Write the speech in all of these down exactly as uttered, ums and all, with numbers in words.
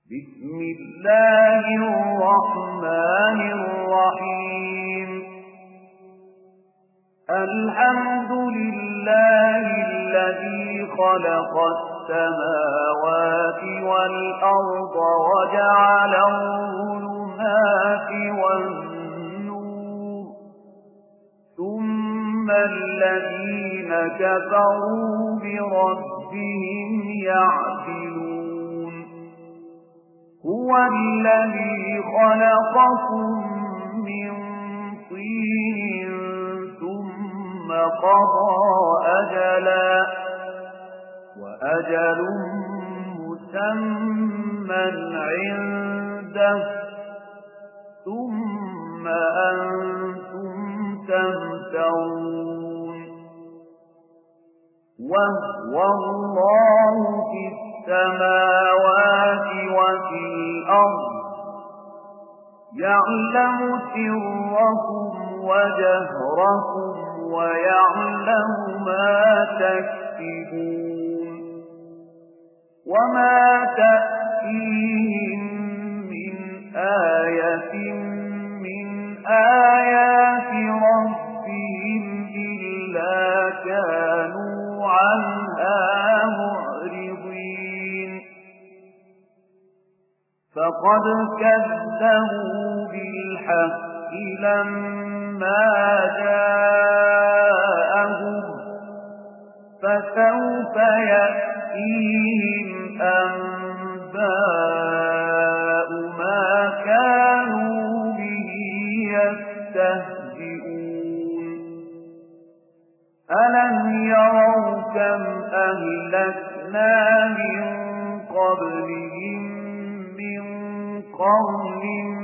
بسم الله الرحمن الرحيم الحمد لله الذي خلق السماوات والأرض وجعل الظلمات والنور ثم الذين كفروا بربهم يعدلون هو الذي خلقكم من طين ثم قضى أجلا وأجل مسمى عنده ثم أنتم تمترون وهو الله في السماوات وفي الأرض يعلم سركم وجهركم ويعلم ما تكسبون وما تأتيهم من آية من آيات ربهم إلا كانوا عنها معرضين فقد كذبوا بالحق لما جاءهم فسوف يأتيهم أنباء ما كانوا به يستهزئون ألم يروا كم أهلكنا من قبلهم من قرن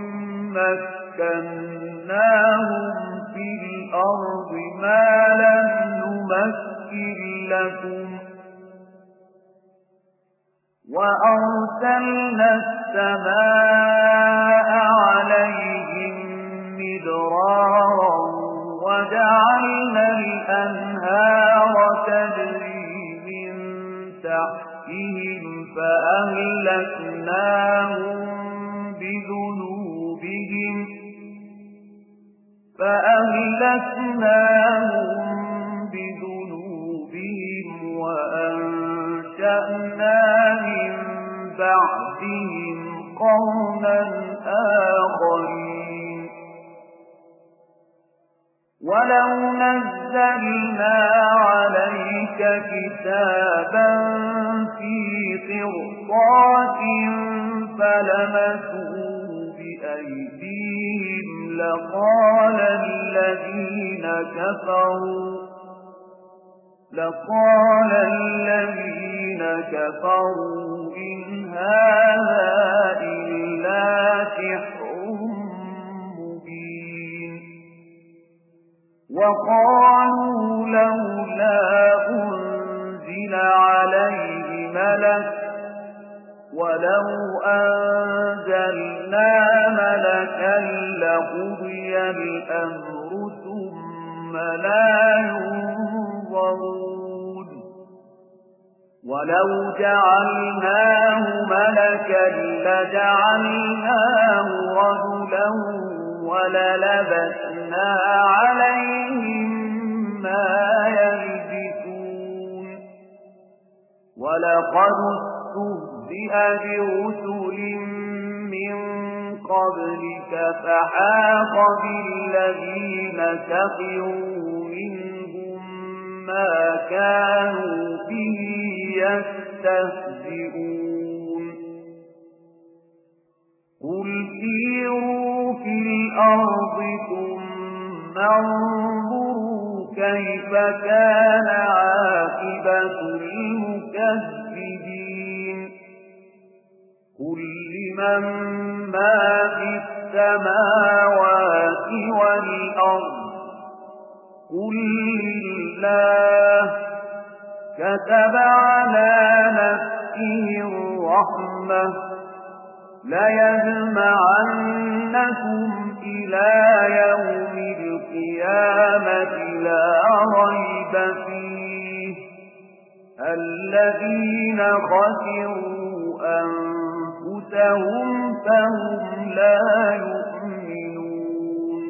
مكناهم في الأرض ما لم نمكن لكم وأرسلنا السماء عليهم مدرارا وجعلنا الأنهار تجري من تحتهم فأهلكناهم بذنوبهم فأهلكناهم بذنوبهم وأنشأنا من بعدهم قوما آخرين ولو نزلنا عليك كتابا في قرطاس فلمسوه بأيديهم لقال الذين كفروا لقال الذين كفروا إن هذا إلا سحر مبين وقالوا لولا أنزل عليه ملك ولو أنزلنا ملكا لقضي الأمر ثم لا ينظرون ولو جعلناه ملكا لجعلناه رجلا وللبسنا عليهم ما يلبسون ولقد استهزئ برسل من قبلك فحاق بالذين سخروا منهم ما كانوا به يستهزئون قل سيروا في الأرض ثم انظروا كيف كان عاقبة المكذبين قل لمن ما في السماوات والأرض قل لله كتب على نفسه الرحمة ليجمعنكم إلى يوم القيامة لا ريب فيه الذين خسروا أنفسهم أنفسهم فهم لا يؤمنون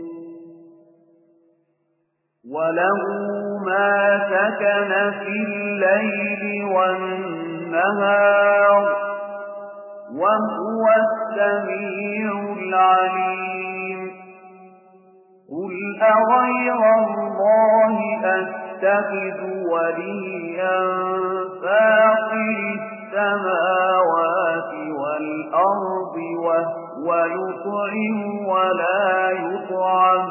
وله ما سكن في الليل والنهار وهو السميع العليم قل أغير الله أتخذ وليا فاطر السماوات والأرض وهو يطعم ولا يطعم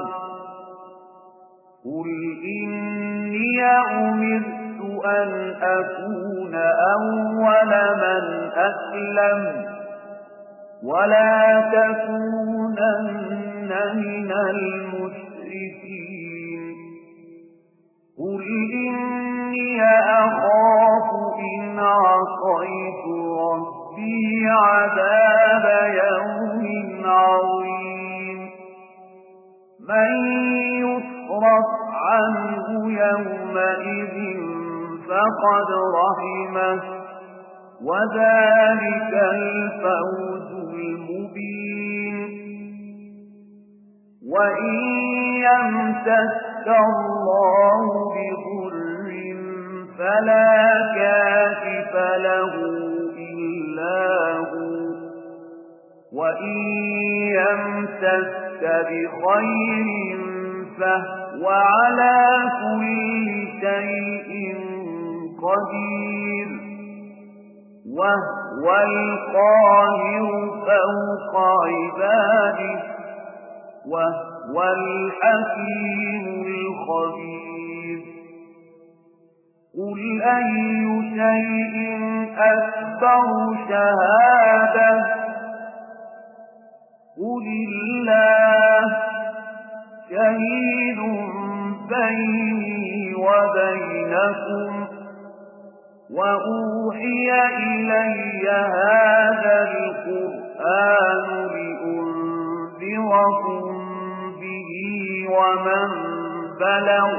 قل إني أمرت أن أكون أول من أسلم ولا تكونن من المشركين قل إني أخاف إن عصيت ربي عذاب يوم عظيم من يصرف عنه يومئذ فقد رحمه وذلك الفوز المبين وإن يمسك الله بضر فلا كاشف له إلا هو وإن يمسك بخير فهو على كل شيء قدير وهو القاهر فوق عباده وهو الحكيم الخبير قل أي شيء أكبر شهادة قل الله شهيد بيني وبينكم وأوحي إلي هذا القرآن لأنذركم به ومن بلغ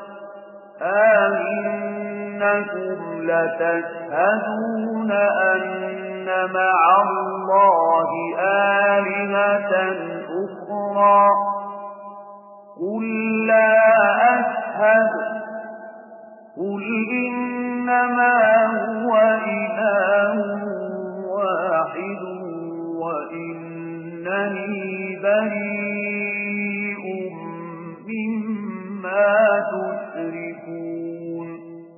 أئنكم لتشهدون أن مع الله آلهة أخرى قل لا أشهد قل إنما هو إله واحد وإنني بريء مما تشركون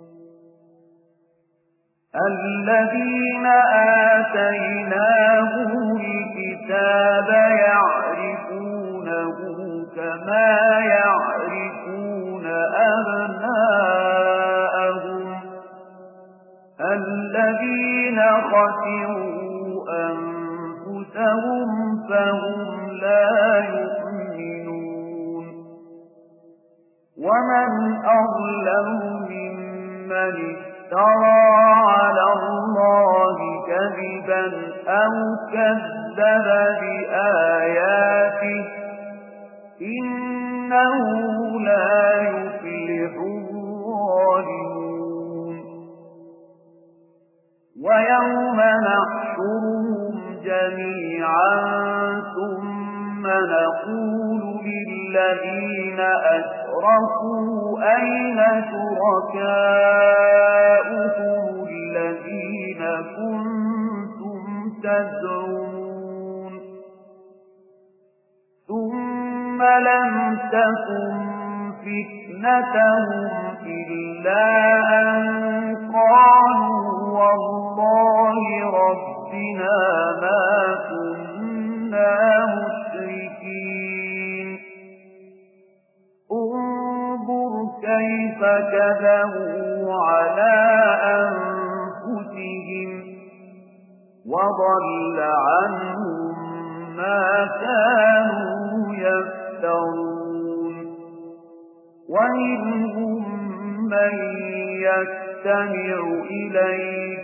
الذين آتيناهم الكتاب يعرفونه كما يعرفون أبناءهم الذين خسروا أنفسهم فهم لا يؤمنون ومن أظلم ممن افترى على الله كذبا أو كذب بآياته إنه لا يفلح الظالمون ويوم نحشرهم جميعا ثم نقول للذين أشركوا أين شركاؤكم الذين كنتم تزعمون ثم لم تكن فتنتهم إلا أن قالوا والله ربنا ما كنا مشركين انظر كيف كذبوا على أنفسهم وضل عنهم ما كانوا يفترون ومنهم من يستمع إليك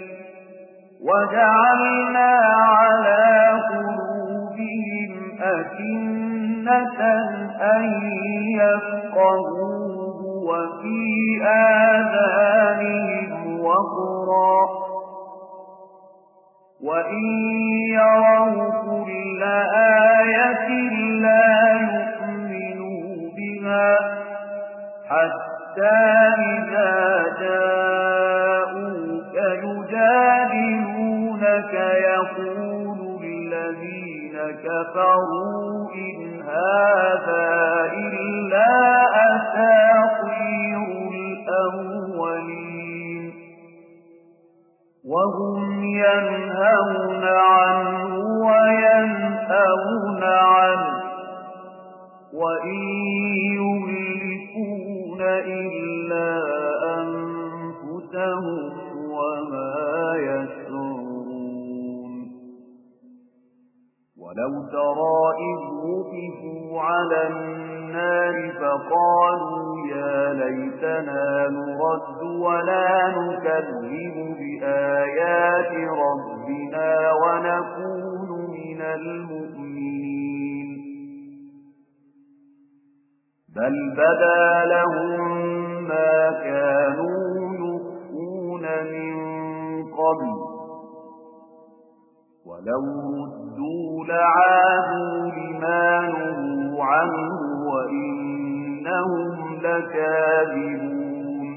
وجعلنا على قلوبهم أكنة أن يفقهوه وفي آذانهم وقرا وإن يروا كل آية لا يؤمنوا بها حتى إذا جاءوك يجادلونك يقول الذين كفروا إن هذا إلا أساطير الأولين وهم ينهون عنه وينأون عنه وإن يهلكون إلا أنفسهم وما يشعرون ولو ترى إذ وقفوا على النار فقالوا يا ليتنا نرد ولا نكذب بآيات ربنا ونكون من المؤمنين بل بدا لهم ما كانوا يخفون من قبل ولو ردوا لعادوا لما نهوا عنه وإنهم لكاذبون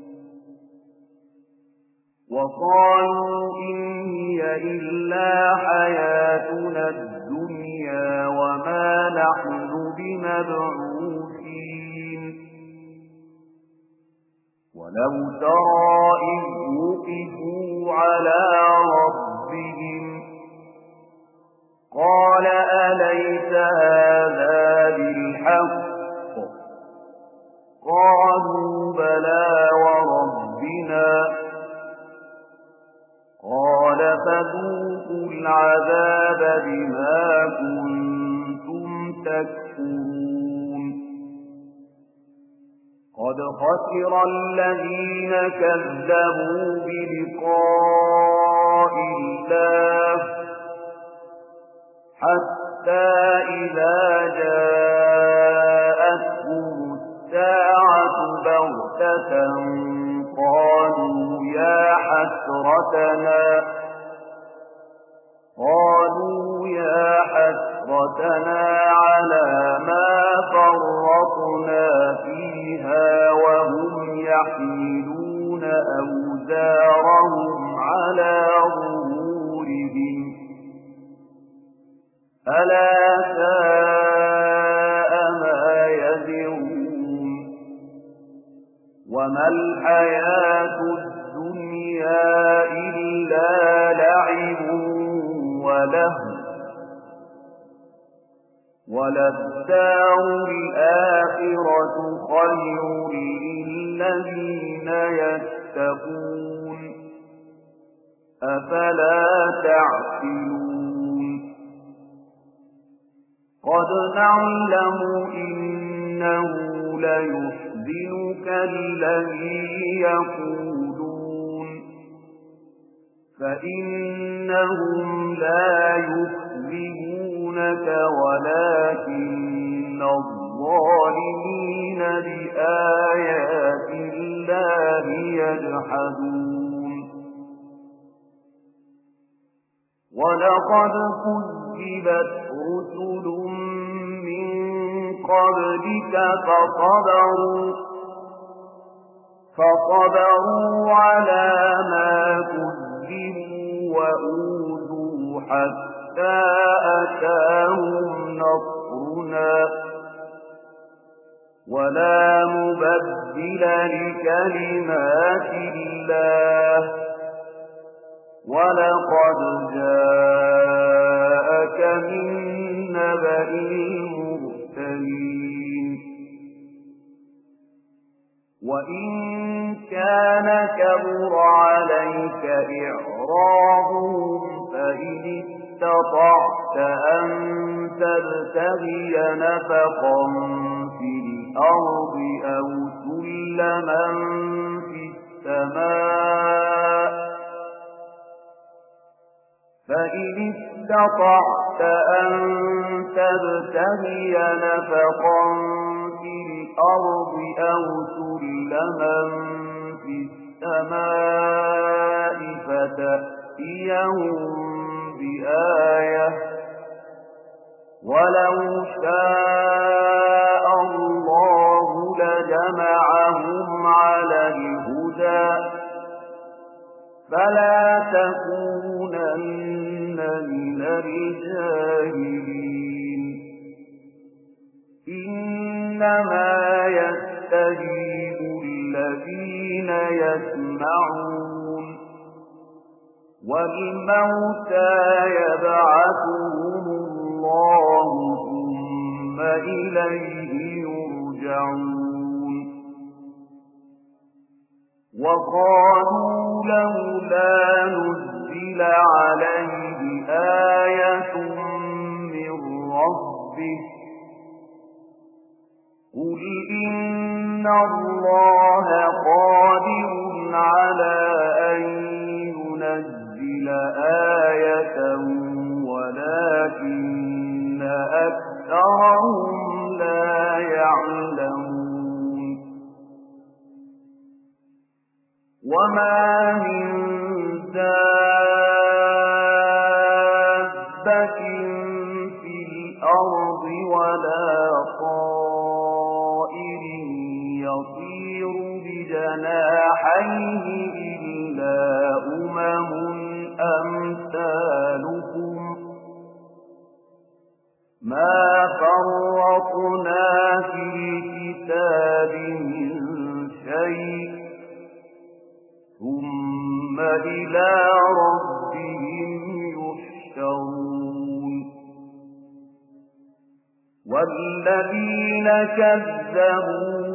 وقالوا إن هي إلا حياتنا الدنيا وما نحن بمبعوثين ولو ترى إذ وقفوا على ربهم قال أليس هذا بالحق قالوا بلى وربنا قال فذوقوا العذاب بما كنتم تكفرون قد خسر الذين كذبوا بلقاء الله حتى إذا جاءتهم الساعة بغتة قالوا يا حسرتنا قالوا يا حسرتنا على ما فرطنا فيها وهم يحملون أوزارهم على ظهورهم ألا ساء ما يزرون وما الحياة الدنيا إلا لعب ولهو وللدار الآخرة خير للذين يتقون أفلا تعقلون قد نعلم إنه ليحزنك الذي يقولون فإنهم لا يكذبونك ولكن الظالمين بآيات الله يجحدون ولقد كذبت رسل من قبلك فصبروا فصبروا على ما كذبوا وأوذوا حتى أتاهم نصرنا ولا مبدل لكلمات الله ولقد جاءك من نبأ المرسلين وإن كان كبر عليك إعراضهم فإن استطعت أن تبتغي نفقا في الأرض أو سلما في السماء فإن استطعت أن تبتغي نفقا في الأرض أو سلما في السماء تأتيهم بآية ولو شاء الله لجمعهم على الهدى فلا تكونن من الجاهلين إنما يستجيب الذين يسمعون والموتى يبعثهم الله ثم إليه يرجعون وقالوا لولا نزل عليه آية من ربه قل إن الله قادر على أن ينزل آية ولكن أكثرهم لا يعلمون وما من دابة في الأرض ولا طائر يطير بجناحيه إلا أمم أمثالكم ما فرطنا في الكتاب من شيء ثم إلى ربهم يحشرون والذين كذبوا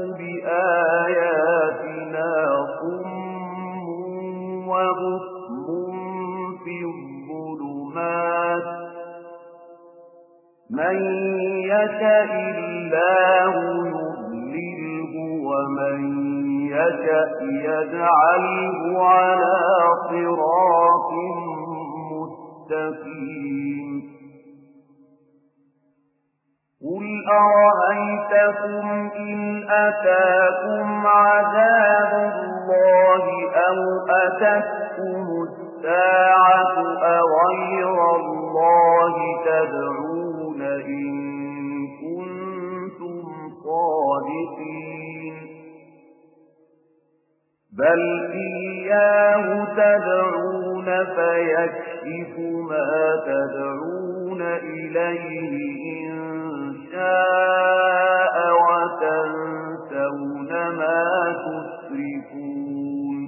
بآياتنا صم وبكم في الظلمات من يشاء الله يضلله ومن يشاء يجعله على صراط مستقيم قل أرأيتكم إن أتاكم عذاب الله أو أتتكم الساعة أغير الله تدعون إن كنتم صادقين بل إياه تدعون فيكشف ما تدعون إليه إن شاء وتنسون ما تشركون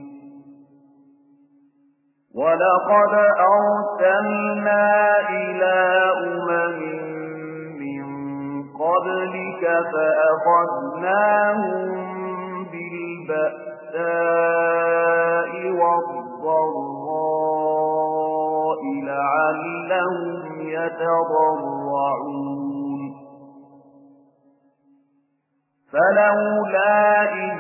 ولقد أرسلنا إلى أمم من قبلك فأخذناهم بالبأساء والضراء لعلهم يتضرعون فلولا إذ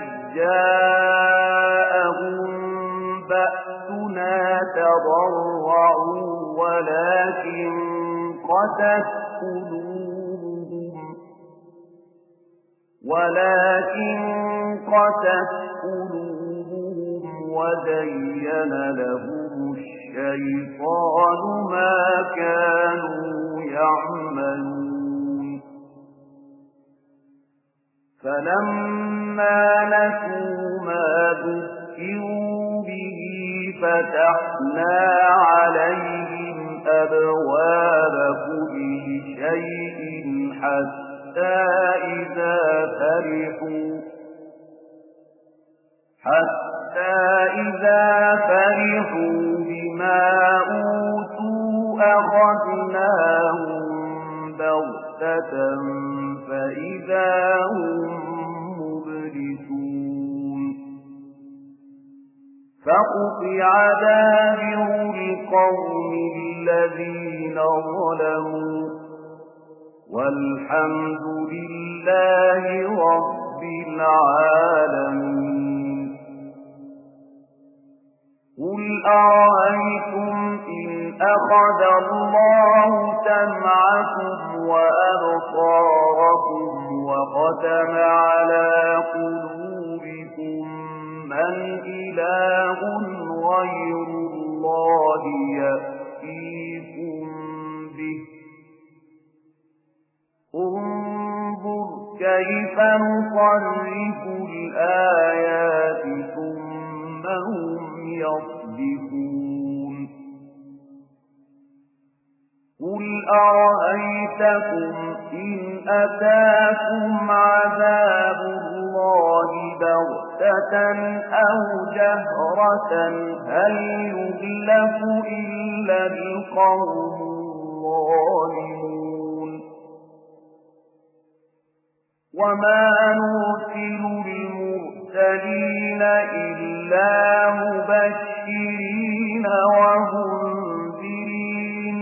جاءهم بأسنا تضرعوا ولكن قست قلوبهم ولكن قست قلوبهم وزين لهم الشيطان ما كانوا يعملون فلما نسوا ما ذكروا به فتحنا عليهم أبواب كل شيء حتى إذا فرحوا حتى إذا فرحوا بما أوتوا أخذناهم بغتة فإذا هم مبلسون فقطع دابر القوم الذين ظلموا والحمد لله رب العالمين قل أرأيتم إن أخذ الله سمعكم وأبصاركم وختم على قلوبكم من إله غير الله الله يأتيكم به انظر كيف نصرف الآيات ثم هم يصدفون قل أرأيتكم إن أتاكم عذاب الله بغتة أو جهرة هل يهلك إلا القوم الظالمون وما نرسل المرسلين إلا مبشرين ومنذرين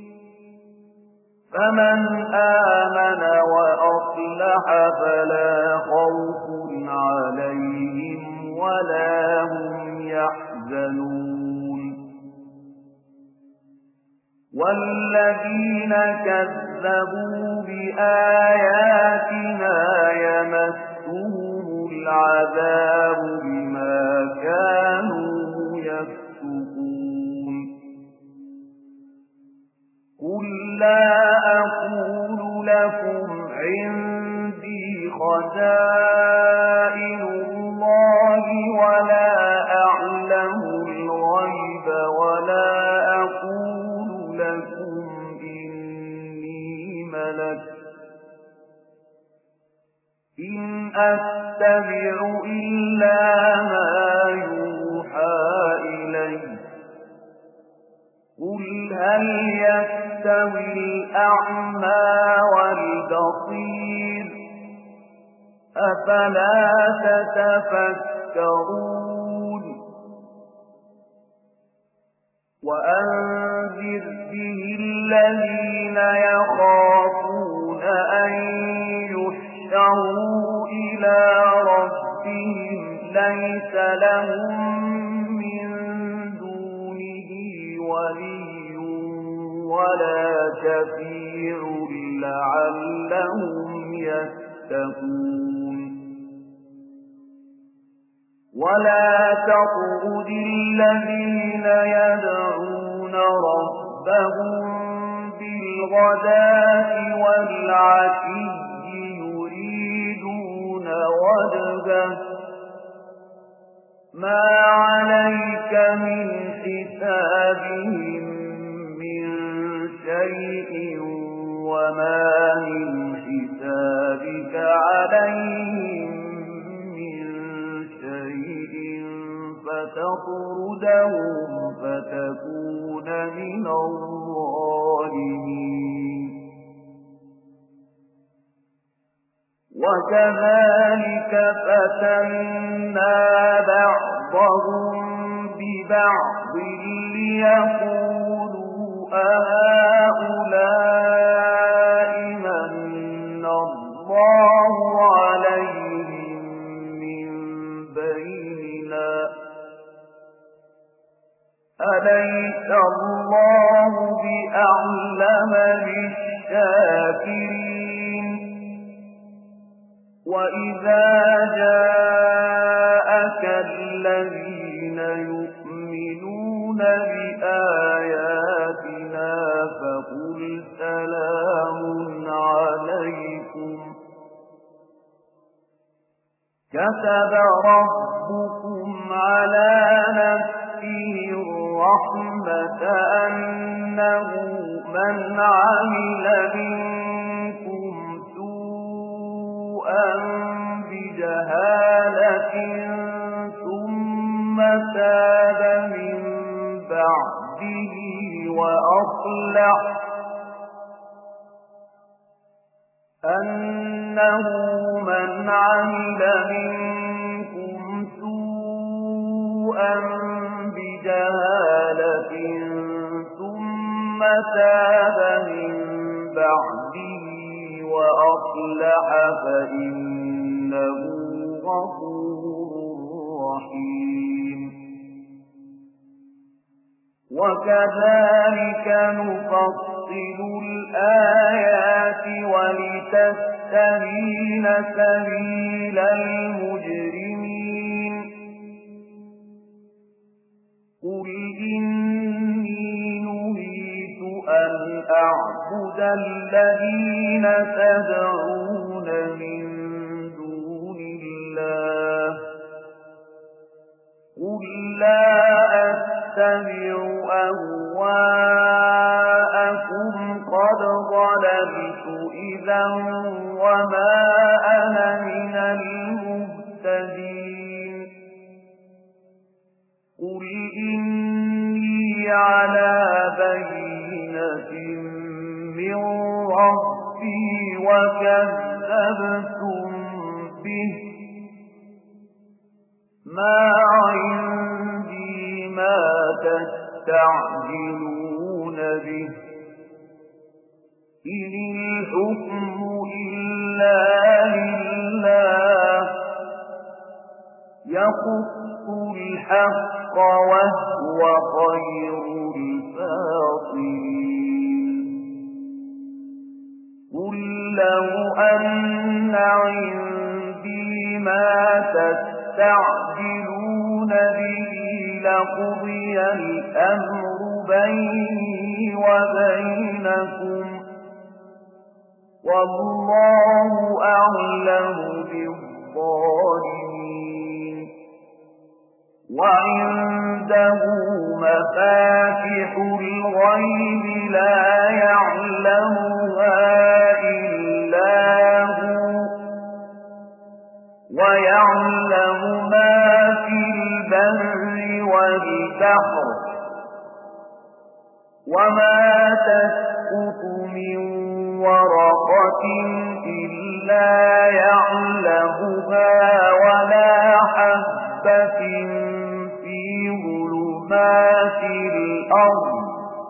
فمن آمن وأصلح فلا خوف عليهم ولا هم يحزنون والذين كذبوا بآياتنا يمسهم العذاب بما كانوا يفسقون قل لا أقول لكم عندي خزائن الله ولا أعلم الغيب ولا أقول لكم إني ملك إن أتبع إلا ما يوحى إلي قل هل يستوي الأعمى والبصير أفلا تتفكرون وأنذر به الذين يخافون أن يحشروا إلى ربهم ليس لهم من دونه ولي ولا شفيع لعلهم يتقون ولا تطرد الذين يدعون ربهم بالغداة والعشي يريدون وجهه ما عليك من حسابهم من شيء وما من حسابك عليهم من شيء فتطردهم فتكون من الظالمين وكذلك فتنا بعضهم ببعض ليقولوا أهؤلاء من الله عليهم من بيننا أليس الله بأعلم بالشاكرين وإذا جاءك الذين يؤمنون بآياتنا فقل سلام عليكم كتب ربكم على نفسه الرحمة أنه من عمل منكم سوءا بجهالة ثم تاب من بعده وأصلح أنه من عمل منكم سوءا بجهالة ثم تاب من بعده وأصلح فإنه غفور رحيم وكذلك نفصل الآيات ولتستبين سبيل المجرمين قل إني يعبد الذين تدعون من دون الله قل لا أتبع أهواءكم قد ضللت إذا وما أنا من المهتدين قل إني على بينة من ربي وكذبتم به ما عندي ما تستعجلون به إن الحكم إلا لله يقص الحق وهو خير الفاصلين قل لو أن عندي ما تستعجلون به لقضي الأمر بيني وبينكم والله أعلم بالظالمين وعنده مفاتح الغيب لا يعلمها إلا هو ويعلم ما في البر والبحر وما تسقط من ورقة إلا يعلمها ولا حبة في ظلمات الأرض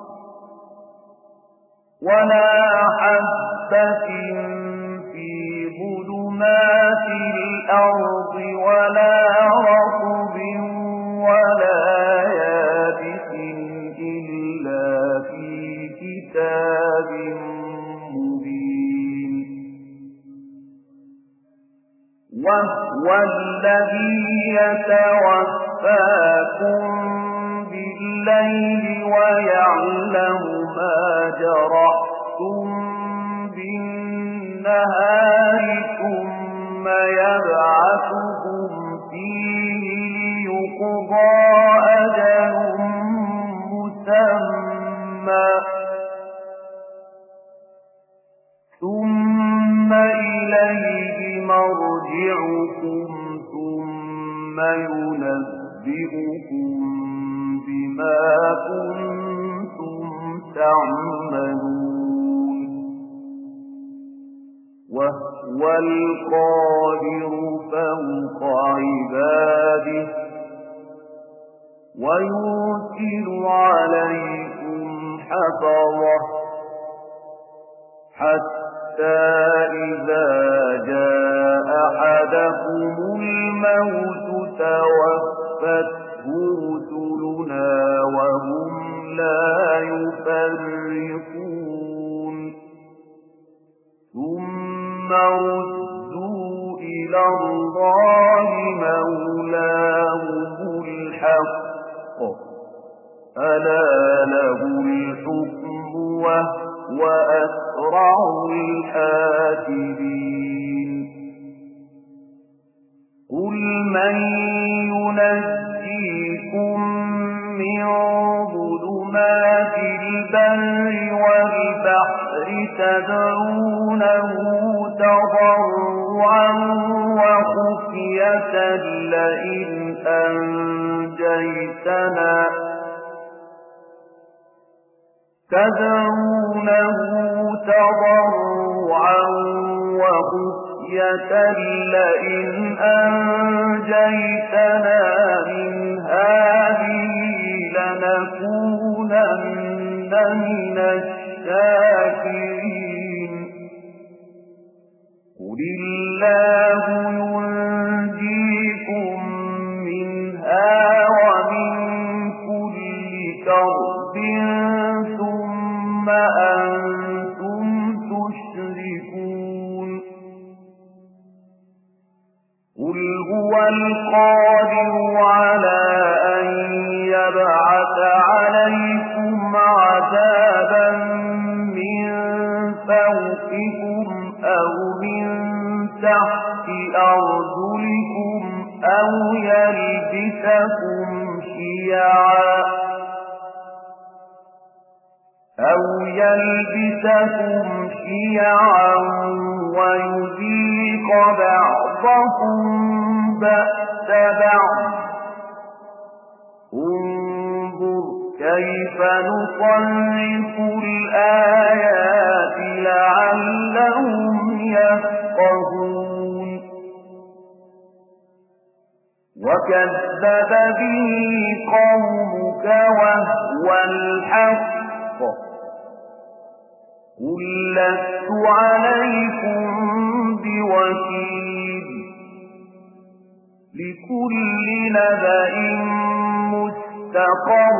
ولا حبة في ظلمات الأرض ولا رطب ولا يابس إلا في كتاب مبين وهو الذي يتوفاكم بالليل ويعلم ما جرحتم بالنهار ثم يبعثكم فيه ليقضى أجل مسمى ثم إليه مرجعكم ثم ينبئكم بما كنتم تعملون وهو القادر فوق عباده ويرسل عليكم حفظه حتى إذا جاء أحدكم الموت توفته رسلنا وهم لا يفرقون ثم ردوا إلى الله مولاهم الحق ألا له الحكم وهو أسرع الحاسبين قل من ينجيكم من ظلمات البر والبحر تدعونه تضرعا وخفية لئن أنجيتنا تدعونه تضرعا وخفية لئن أنجيتنا من هذه لنكونن من الشاكرين قل الله ينجيكم منها ومن كل كرب ثم أنتم تشركون قل هو القادر على أن يبعث عليكم عذابا من يلبسكم شيعا أو يلبسكم شيعا ويذيق بعضكم بأس بعض انظر كيف نصرف الآيات لعلهم يفقهون وكذب به قومك وهو الحق قل لست عليكم بوكيل لكل نبأ مستقر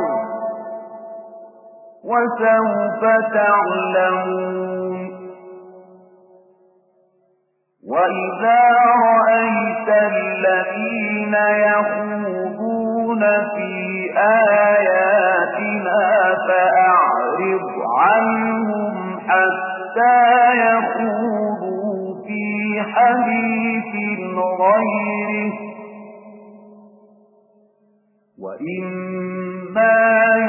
وسوف تعلمون وإذا رأيت الذين يخوضون في آياتنا فأعرض عنهم حتى يخوضوا في حديث غيره وإما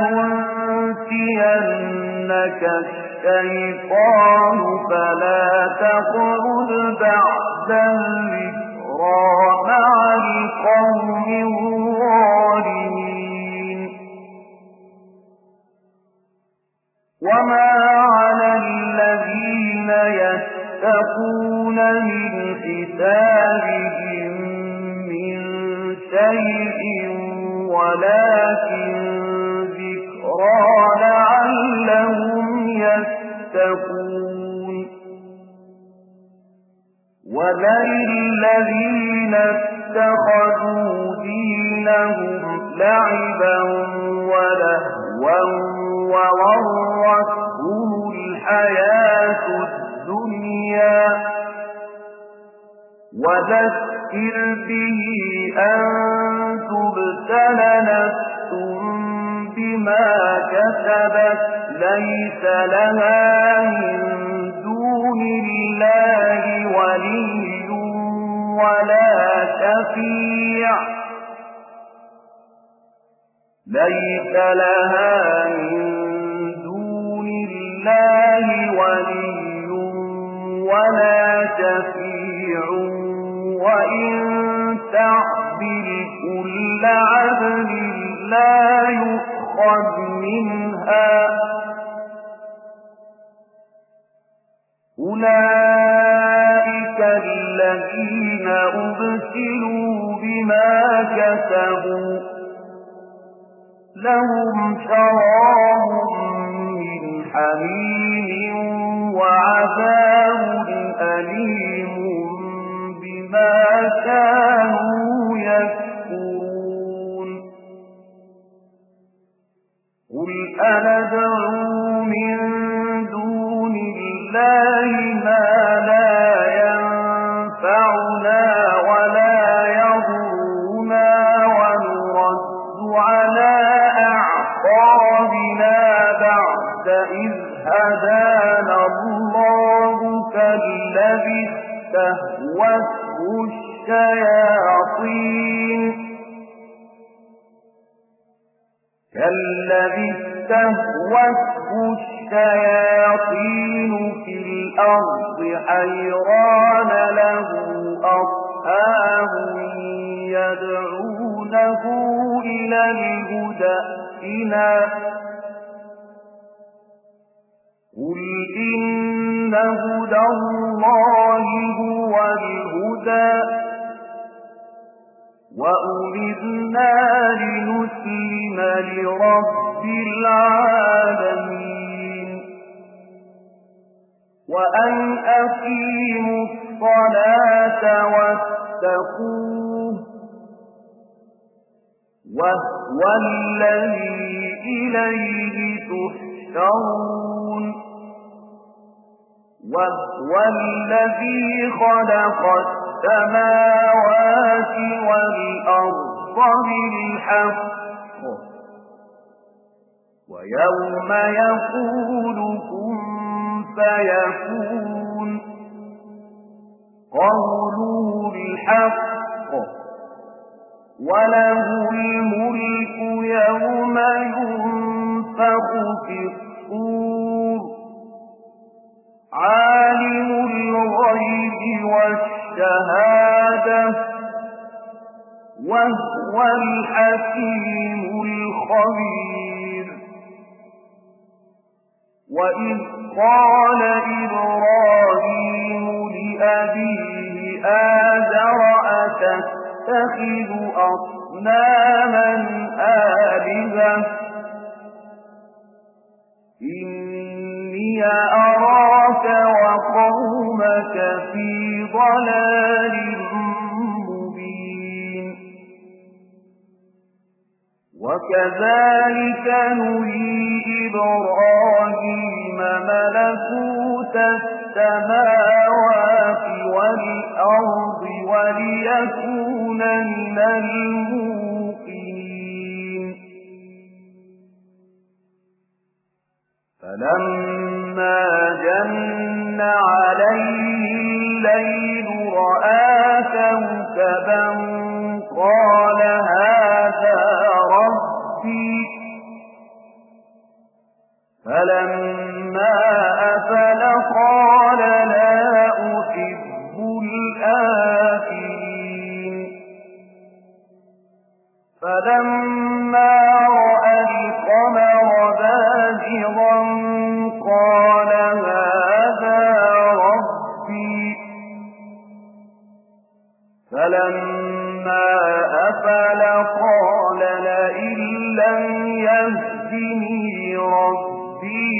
ينسينك الشيطان فلا تقعد بعد الذكرى مع القوم الظالمين وما على الذين يتقون من حسابهم من شيء ولكن ذكرى لعلهم يتقون وللذين اتخذوا دينهم لعبا ولهوا وغرتهم الحياة الدنيا وذكر به أن تبتل نفس بما كسبت ليس لها من دون الله ولي ولا شفيع ليس لها من دون الله ولي ولا شفيع وإن تعدل كل عدل لا يؤخذ منها أولئك الذين أبسلوا بما كسبوا لهم شراب من حميم وعذاب أليم بما كانوا يكفرون قل أندعو من دون الله ما لا ينفعنا ولا يضرنا ونرد على أعقابنا بعد إذ هدانا الله كالذي استهوته الشياطين كالذي استهوته الشياطين في الأرض حيران له أصحاب يدعونه إلى الهدى ائتنا قل إن هدى الله هو الهدى وأمرنا لنسلم لرب العالمين وأن أقيموا الصلاة واتقوه وهو الذي إليه تحشرون وهو الذي خلق السماوات والأرض بالحق ويوم يقول كن فيكون قوله الحق وله الملك يوم ينفخ في الصور عالم الغيب والشهادة وهو الحكيم الخبير وإذ قال إبراهيم لأبيه آزر أتتخذ أصناما آلهة إني أراك وقومك في ضلال مبين وكذلك نري إبراهيم ملكوت السماوات والأرض وليكون من الموقنين فلما جن عليه الليل رأى كوكبا قال هذا ربي فلما أفل قال لا أحب الآفلين فلما رأى القمر بازغا قال هذا ربي فلما أفل قال لئن لم يهدني ربي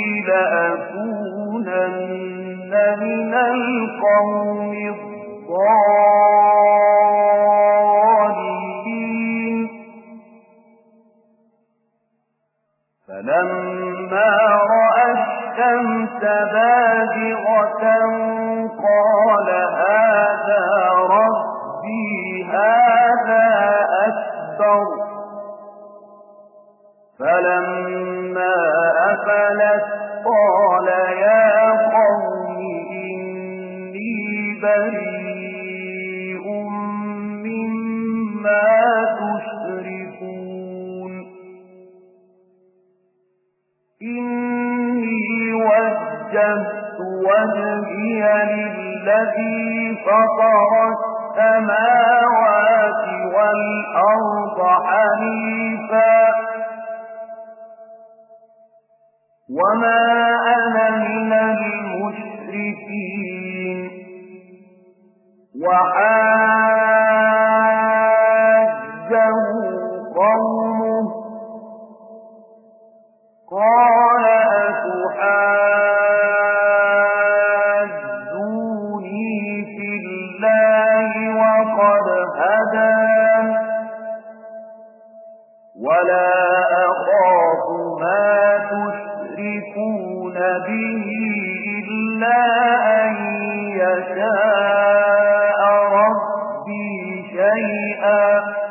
لأكونن من القوم الضالين فلما رأى الشمس بازغة قال هذا ربي هذا أكبر فلما أفلت قال يا قوم إني بريء مما تشركون إني وجهت وجهي للذي فطر السماوات والأرض حنيفا وما أنا من المشركين وحاجه قومه قال أتحاجوني في الله وقد هدان ولا أخاف ما تشركون به إلا أن يشاء ربي شيئا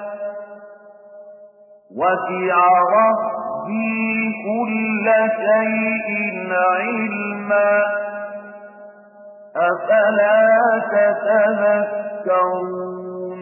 وسع ربي كل شيء علما أفلا تتذكرون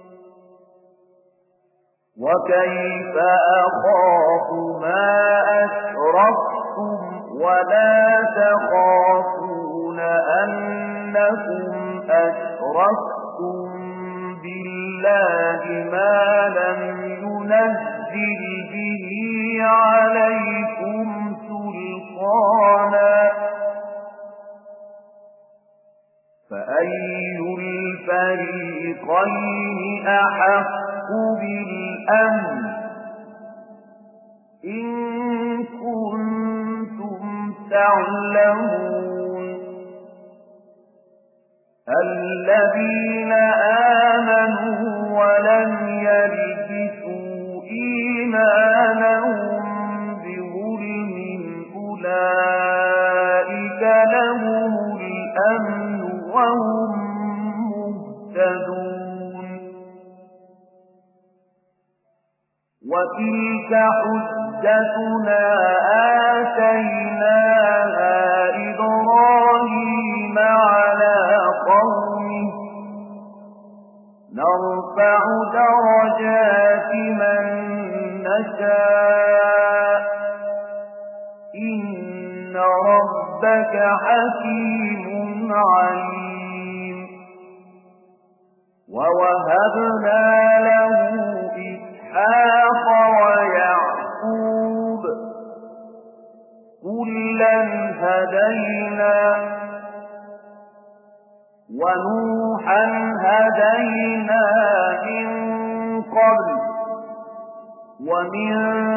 وكيف أخاف ما أشركتم ولا تخافون أنكم أشركتم بالله ما لم ينزل به عليكم سلطانا فأي الفريقين أحق بالأمن إن كنتم تعلمون الذين آمنوا ولم يلبسوا إيمانهم بظلم أولئك لهم الأمن وهم مهتدون وتلك حجتنا آتيناها إبراهيم على قومه نرفع درجات يشاء إن ربك حكيم عليم ووهبنا له إسحاق ويعقوب كلا هدينا ونوحا هدينا من قبل ومن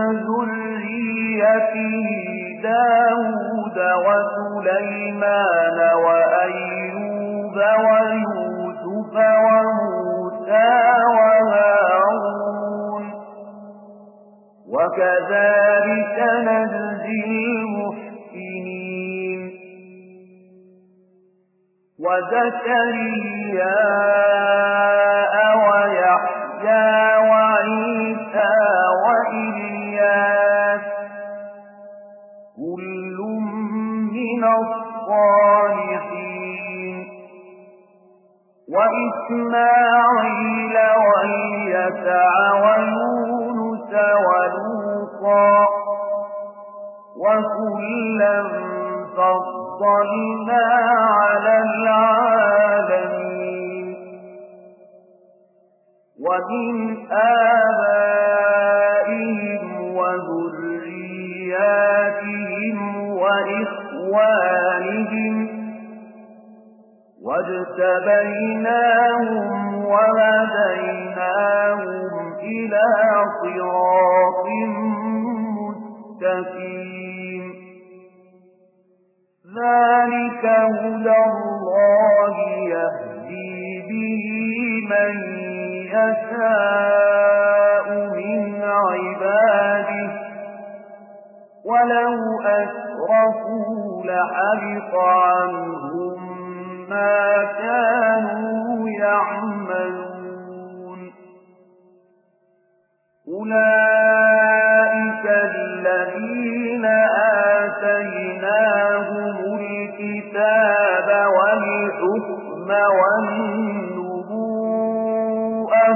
ذريته داود وسليمان وأيوب ويوسف وموسى وهارون وكذلك نجزي المحسنين وزكريا ويحيى وعيسى وإلياس كل من الصالحين وإسماعيل واليسع ويونس ولوطا وكلا فضلنا على العالمين ومن آبائهم وذرياتهم وإخوانهم واجتبيناهم وهديناهم إلى صراط مستقيم ذلك هدى الله يهدي به من يشاء من عباده ولو أشركوا لحبط عنهم ما كانوا يعملون أولئك الذين آتيناهم الكتاب والحكم والنبوءة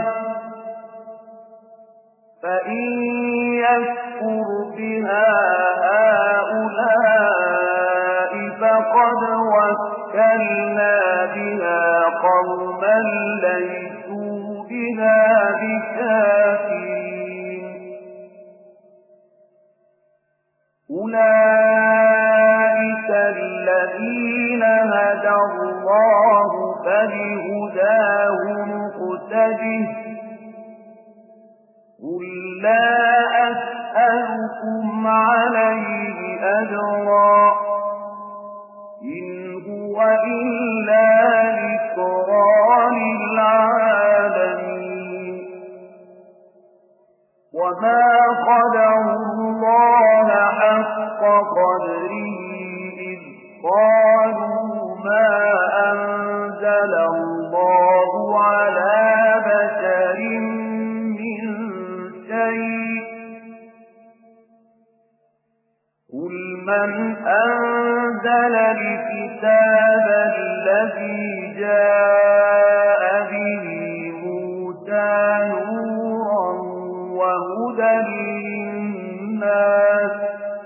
فإن يكفر بها هؤلاء فقد وكلنا بها قوما ليسوا بها بكافرين أولئك الذين هدى الله فبهداه مقتده قل لا أسألكم عليه أجرا إن هو إلا ذكرى للعالمين وما قدروا الله حق قدره إذ قالوا ما أنزل الله على بشر من شيء قل من أنزل الكتاب الذي جاء به موسى نورا وهدى للناس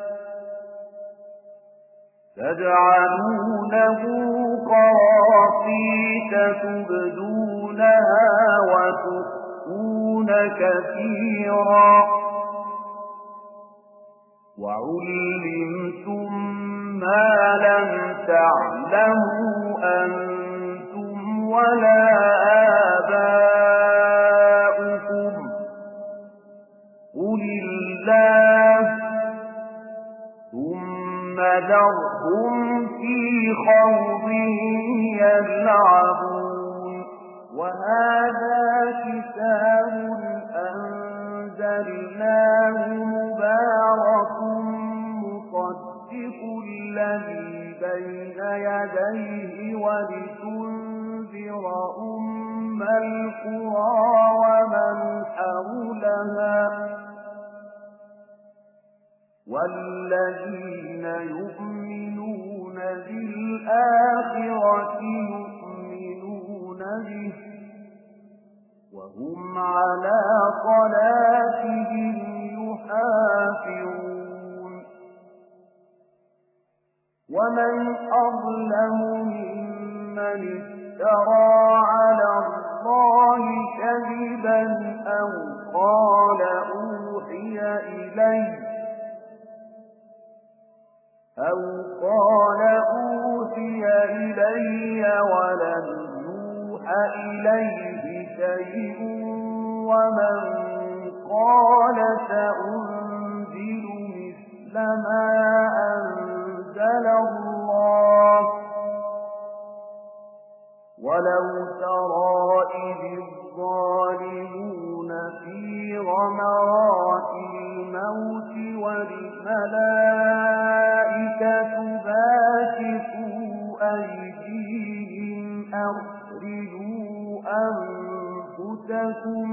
تجعلونه قراطيس تبدونها وتخفون كثيرا وعلمتم ما لم تعلموا أنتم ولا آباؤكم قل الله ثم ذرهم في خوضهم يلعبون وهذا كتاب أنزلناه مبارك مصدق الذي بين يديه ولتنذر أم القرى ومن حولها والذين يؤمنون بالآخرة يؤمنون به وهم على صلاتهم ومن أظلم ممن افترى على الله كذبا أو قال أوحي إليه أو قال أوحي إلي ولم يوحى إليه شيء ومن قال سأنزل مثل ما أنزل الله ولو ترى إذ الظالمون في غمرات الموت والملائكة باسطوا أيديهم أخرجوا أنفسكم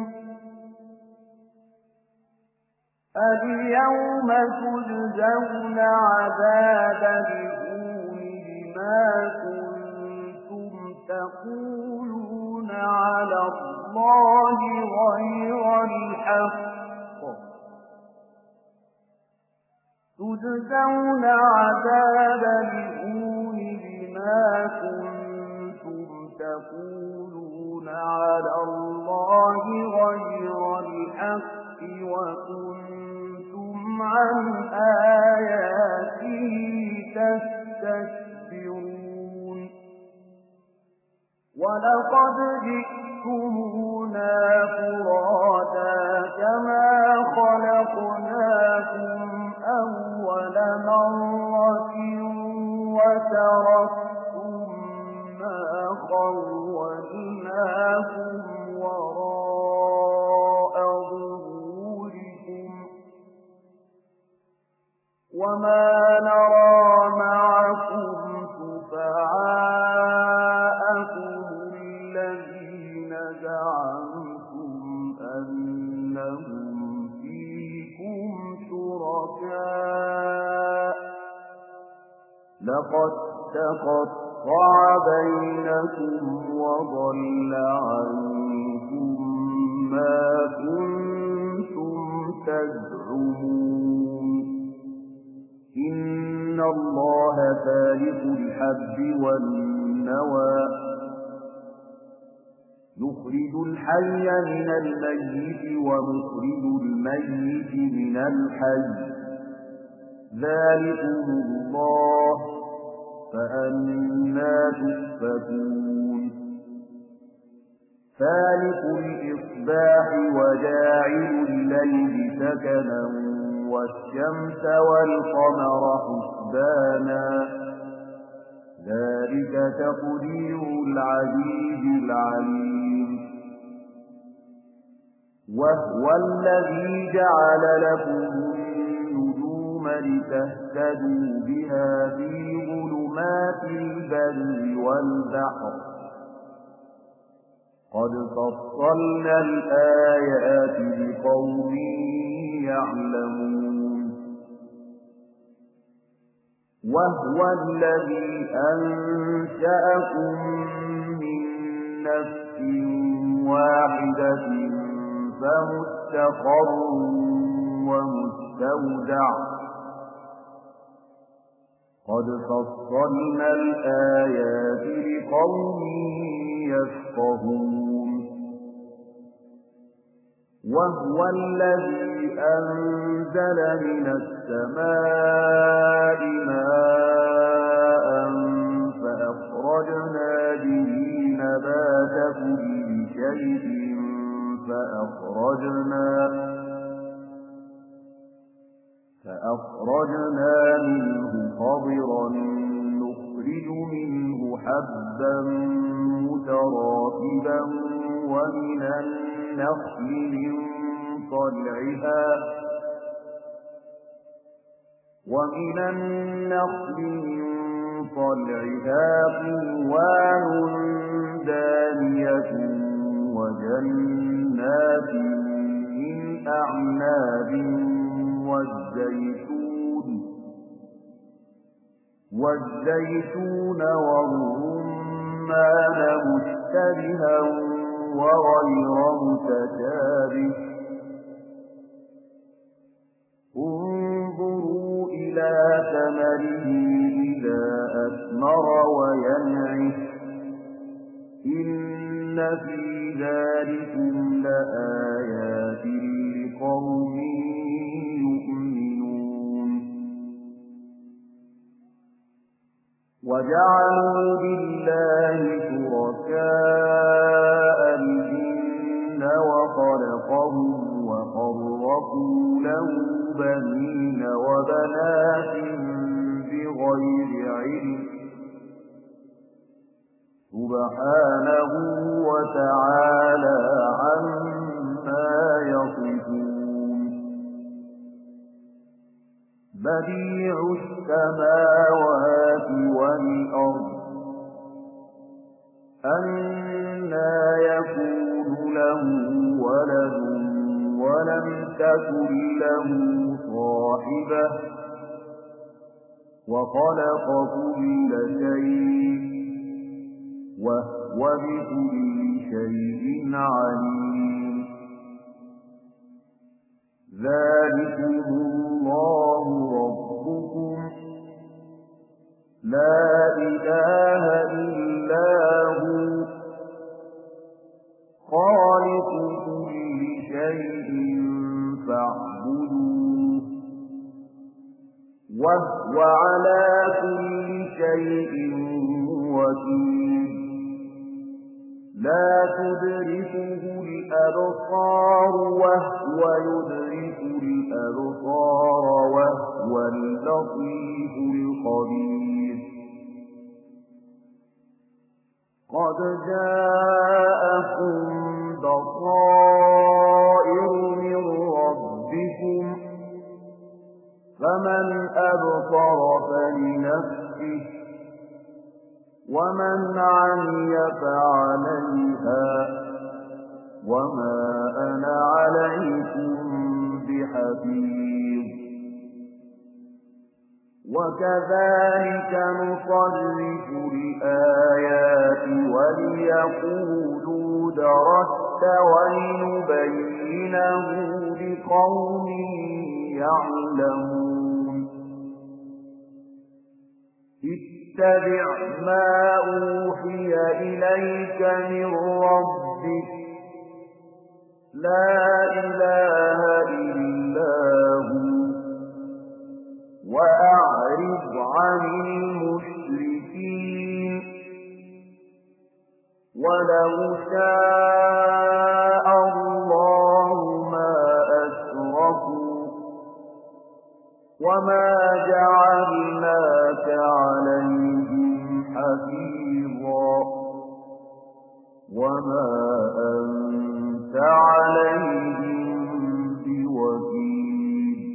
اليوم تجزون عذاب الهون بما كنتم تقولون على الله غير الحق تجزون عذاب الهون بما كنتم تقولون على الله غير الحق وكنتم عن آياته تستكبرون ولقد جئتمونا فرادا كما خلقناكم أول مرة وتركتم ما خولناكم وراء ظهوركم وما نرى معكم شفعاءكم الذين زعمتم أنهم فيكم شركاء لقد تقطع بينكم وضل عنكم ما كنتم تزعمون إن الله فالق الحب والنوى يخرج الحي من الميت ومخرج الميت من الحي ذلكم الله فأنى تؤفكون فالق الإصباح وجاعل الليل سكنا والشمس والقمر حسبانا ذلك تقدير العزيز العليم وهو الذي جعل لكم النجوم لتهتدوا بها في ظلمات البر والبحر قد فصلنا الآيات لقوم يعلمون وهو الذي أنشأكم من نفس واحدة فمستقر ومستودع قد فصلنا الآيات لقوم يفقهون وهو الذي أنزل من السماء ماء فأخرجنا به نبات كل شيء فأخرجنا فأخرجنا منه خضرا نخرج منه حبا متراكبا ومن النخل من طلعها ومن النخل من طلعها قنوان دانية وجنات من أعناب والزيتون والزيتون والرمان مشتبها وغير متشابه انظروا إلى ثمره إذا أثمر وينعه إن في ذلكم لآيات لقوم يؤمنون وجعلوا لله شركاء الجن وخلقهم وخرقوا له بنين وبنات بغير علم سبحانه وتعالى عما يصفون بديع السماوات والأرض أنى يكون له ولد ولم تكن له صاحبة وخلق كل شيء وهو بكل شيء عليم ذلكم الله ربكم لا إله إلا هو خالق كل شيء فاعبدوه وهو على كل شيء وكيل لا تدركه الأبصار وهو يدرك الأبصار وهو اللطيف الخبير قد جاءكم بصائر من ربكم فمن أبصر فلنفسه ومن عمي فعليها وما أنا عليكم بحفيظ وكذلك نصرف الآيات وليقولوا درست ولنبينه لقوم يعلمون اتبع ما أوحي إليك من ربك لا إله إلا هو وأعرض عن المشركين ولو شاء الله ما أشركوا وما جعلناك عليهم حفيظا وما أنت عليهم بوكيل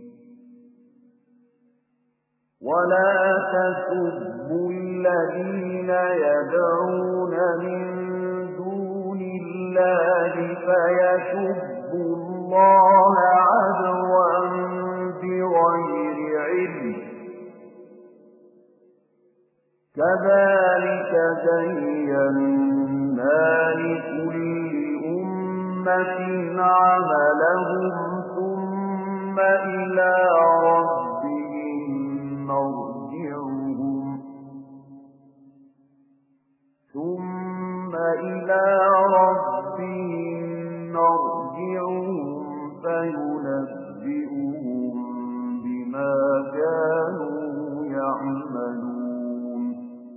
ولا تسبوا الذين يدعون من دون الله فيسبوا الله عدوا بغير علم كذلك زينا لكل أمة عملهم ثم إلى ربهم مرجعهم ثم إلى ربهم مرجعهم فينبئهم بما كانوا يعملون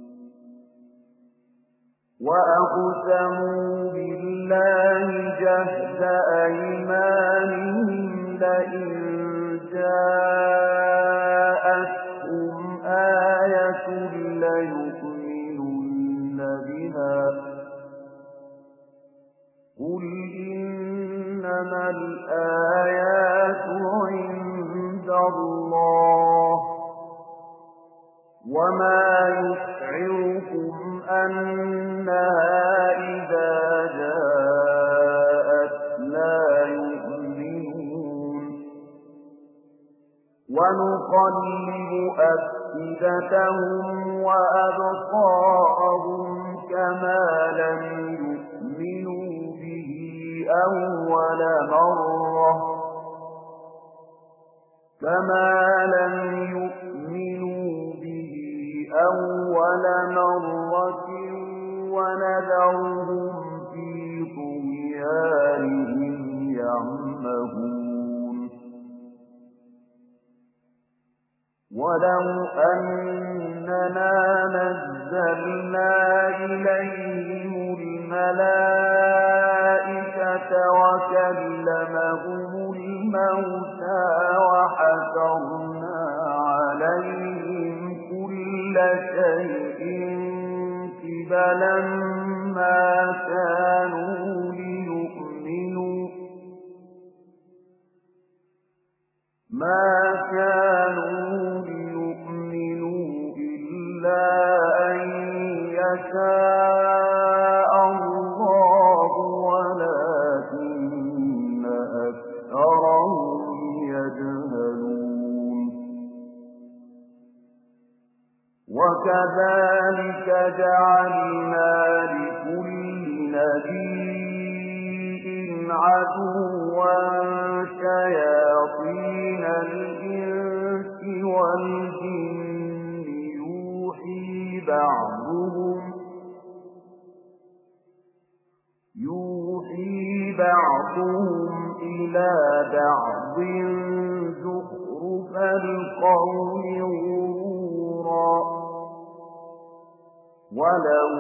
وأقسموا بالله جهد أيمانهم لئن جاءتهم آية ليؤمنن بها قل إنما الآيات عند الله وما يشعركم أنها إذا جاءت لا يؤمنون ونقلب أفئدتهم وأبصارهم كما لم يؤمنوا به أول مرة كما لم يؤمنوا به ولو أننا نزلنا إليهم الملائكة وكلمهم الموتى وحشرنا عليهم كل شيء قبلا ما كانوا ليؤمنوا ما كانوا ليؤمنوا إلا أن يشاء الله ولكن أكثرهم يجهلون وكذلك جعلنا لكل نبي عدوا شياطين الإنس والجن يوحي بعضهم يوحي بعضهم إلى بعض زخرف القول غرورا ولو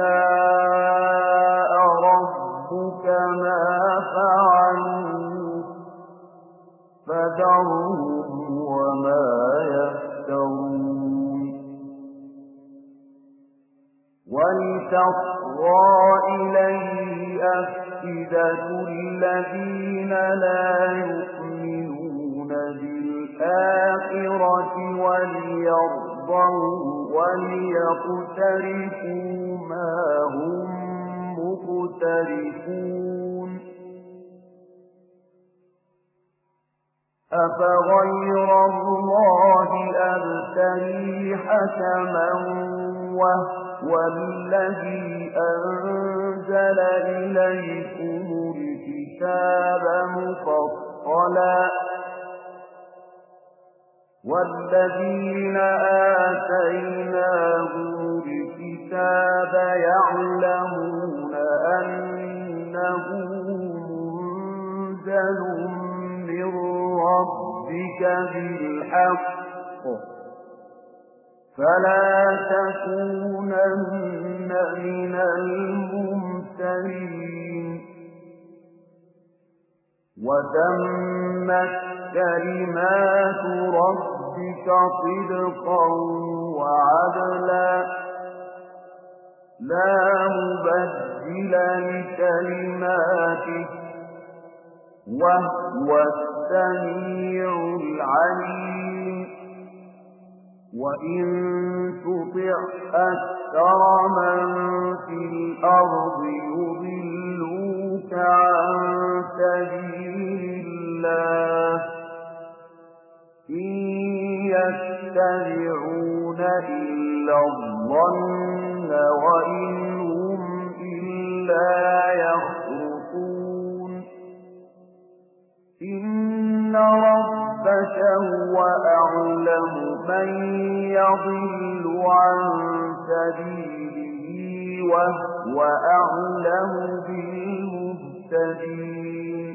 شاء ربك ما فعلوا فذرهم وما يفترون ولتصغى إليه أفئدة الذين لا يؤمنون بالآخرة وليرضوا وليقترفوا ما هم مقترفون أفغير الله أبتغي حكما وهو الذي أنزل إليكم الكتاب مفصلا والذين آتيناهم الكتاب يعلمون أنه منزل من ربك بالحق فلا تكونن من الممترين وتمت كلمات ربك صدقا وعدلا لا مبدل لكلماته وهو السميع العليم وإن تطع أكثر من في الأرض يضلوك عن سبيل الله إن يتبعون إلا الظن وإن هم إلا يخرصون إن ربك هو أعلم من يضل عن سبيله وهو أعلم بالمهتدين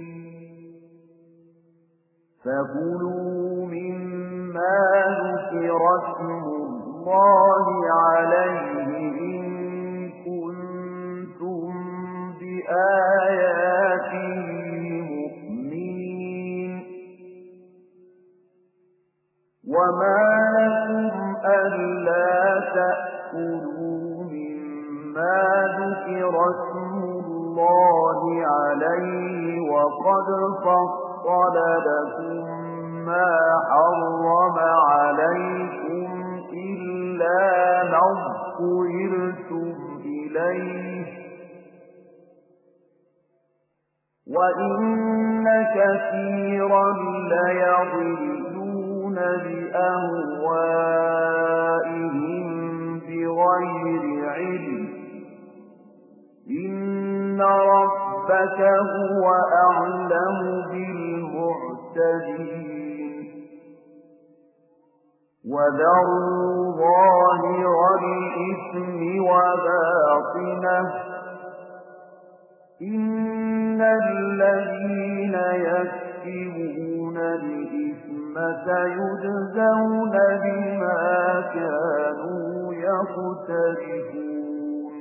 فكلوا مما ذكر اسم الله عليه إن كنتم بآياته مؤمنين وما لكم ألا تأكلوا مما ذكر اسم الله عليه وقد فصل لكم ما حرم عليكم إلا ما اضطررتم إليه وإن كثيرا ليضلون بأهوائهم بغير علم إن ربك هو أعلم بالمعتدين وذروا ظاهر الإثم وباطنه إن الذين يكسبون الإثم سيجزون بما كانوا يقترفون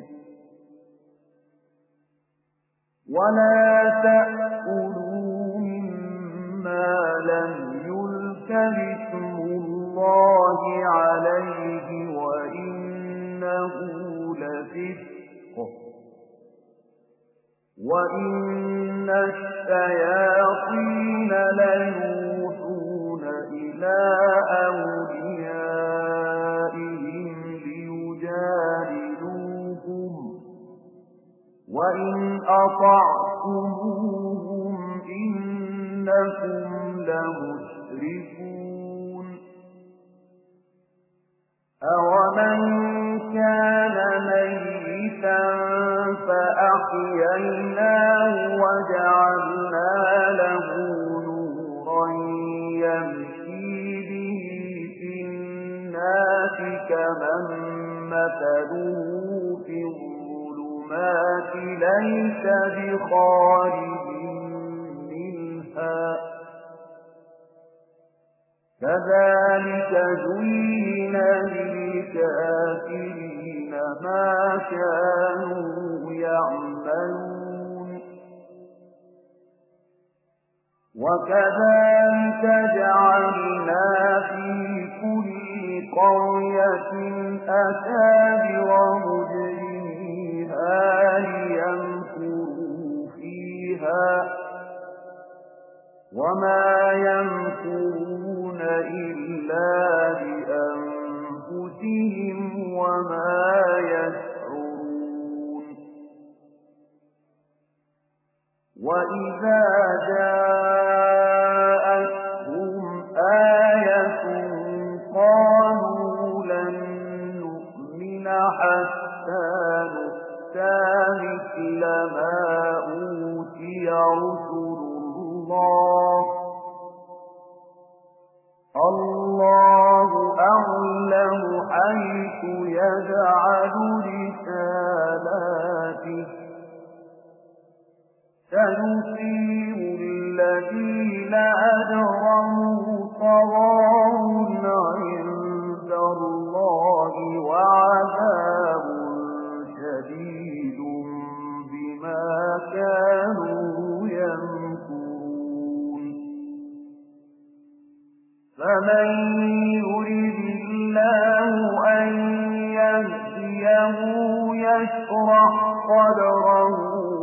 ولا تأكلوا مما لم يذكر اسم الله عليه وإنه لفسق وإن الشياطين ليوحون إلى أوليائهم ليجادلوكم وإن أطعتموهم إنكم لمشركون أومن كان ميتا فأحييناه وجعلنا له نورا يمشي به في الناس كمن مثله في الظلمات ليس بخارج منها كذلك زين للكافرين ما كانوا يعملون وكذلك جعلنا في كل قرية أكابر مجرميها ليمكروا فيها وما يمكرون إلا بأنفسهم وما يشعرون وإذا جاءتهم آية قالوا لن نؤمن حتى نؤتى مثل ما أوتي رسل الله الله أعلم حيث يجعل رسالاته سيصيب الذين أجرموا صغار عند الله وعذاب شديد بما كانوا يمكرون فمن يرد الله أن يهديه يشرح صدره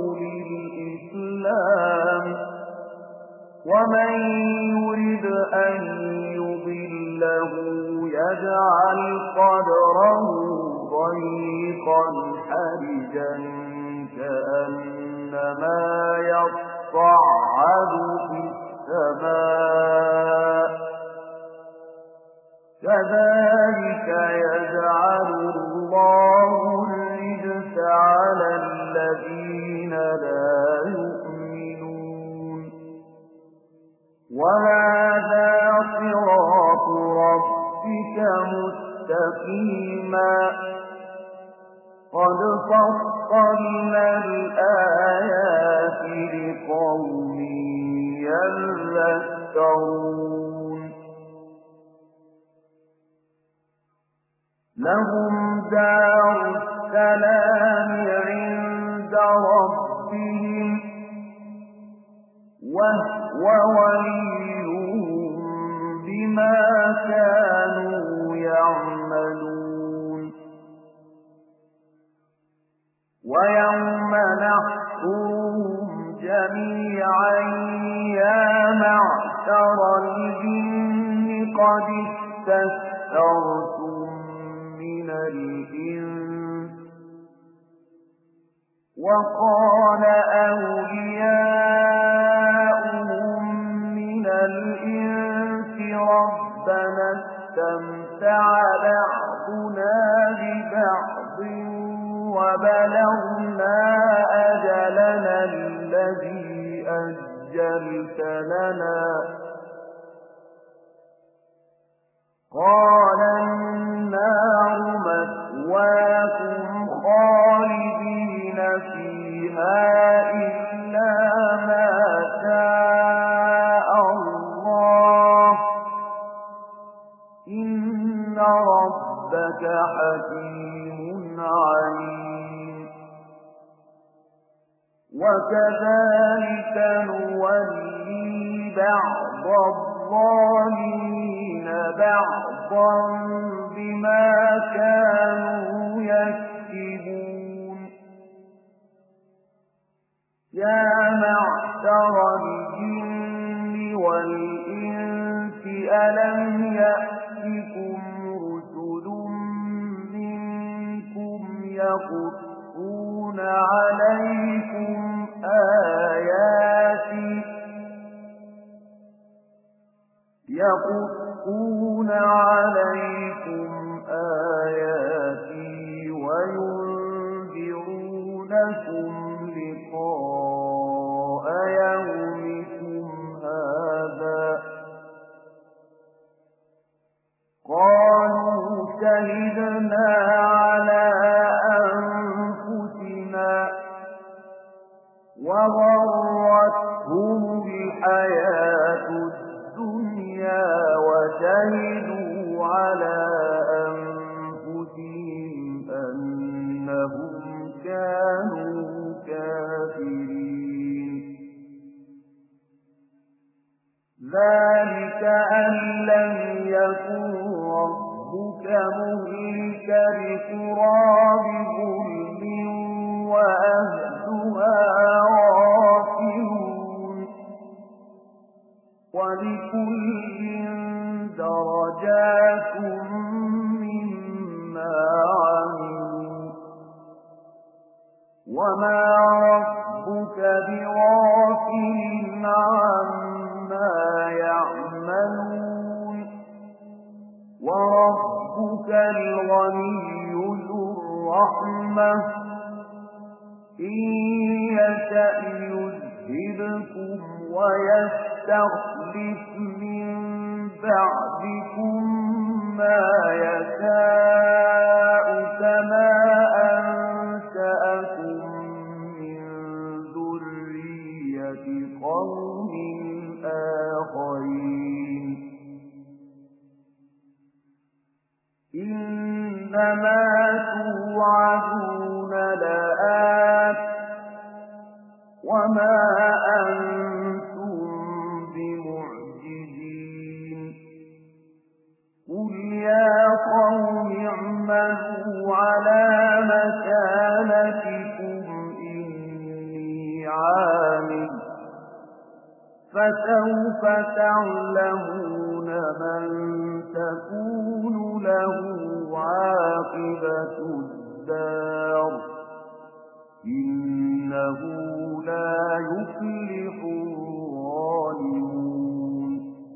للإسلام ومن يرد أن يضله يجعل صدره ضيقا حرجا كأنما يصعد في السماء كذلك يجعل الله الرجس على الذين لا يؤمنون وهذا صراط ربك مستقيما قد فصلنا الآيات لقوم يذكرون لهم دار السلام عند ربهم وهو وليهم بما كانوا يعملون ويوم نحشرهم جميعا يا معشر الجن قد استكثرتم من الإنس وقال أولياؤهم من الإنس ربنا استمتع بعضنا ببعض وبلغنا أجلنا الذي أجلت لنا قال النار مثواكم خالدين فيها إلا ما شاء الله ربك حكيم عليم وكذلك نولي بعض الظالمين بعضا بما كانوا يكسبون يا معشر الجن والإنس ألم يأتكم رسل منكم يقصون عليكم آياتي يقصون عليكم آياتي وينذرونكم لقاء يومكم هذا قالوا شهدنا على أنفسنا وغرتهم الحياة الدنيا وشهدوا على أنفسهم أنهم كانوا كافرين ذلك أن لم يكن ربك مهلك القرى بظلم وأهلها غافلون ولكل درجات مما عملوا وما ربك بغافل عما يعملون وربك الغني ذو الرحمة إن يشأ يذهبكم ويستخلف من بعدكم ما يشاء كما أنشأكم من ذرية قوم آخرين إنما توعدون لآت وما أنتم بمعجزين قل يا قوم اعملوا على مكانتكم إني عامل فسوف تعلمون من تكون له عاقبة الدار إنه لا يفلح الظالمون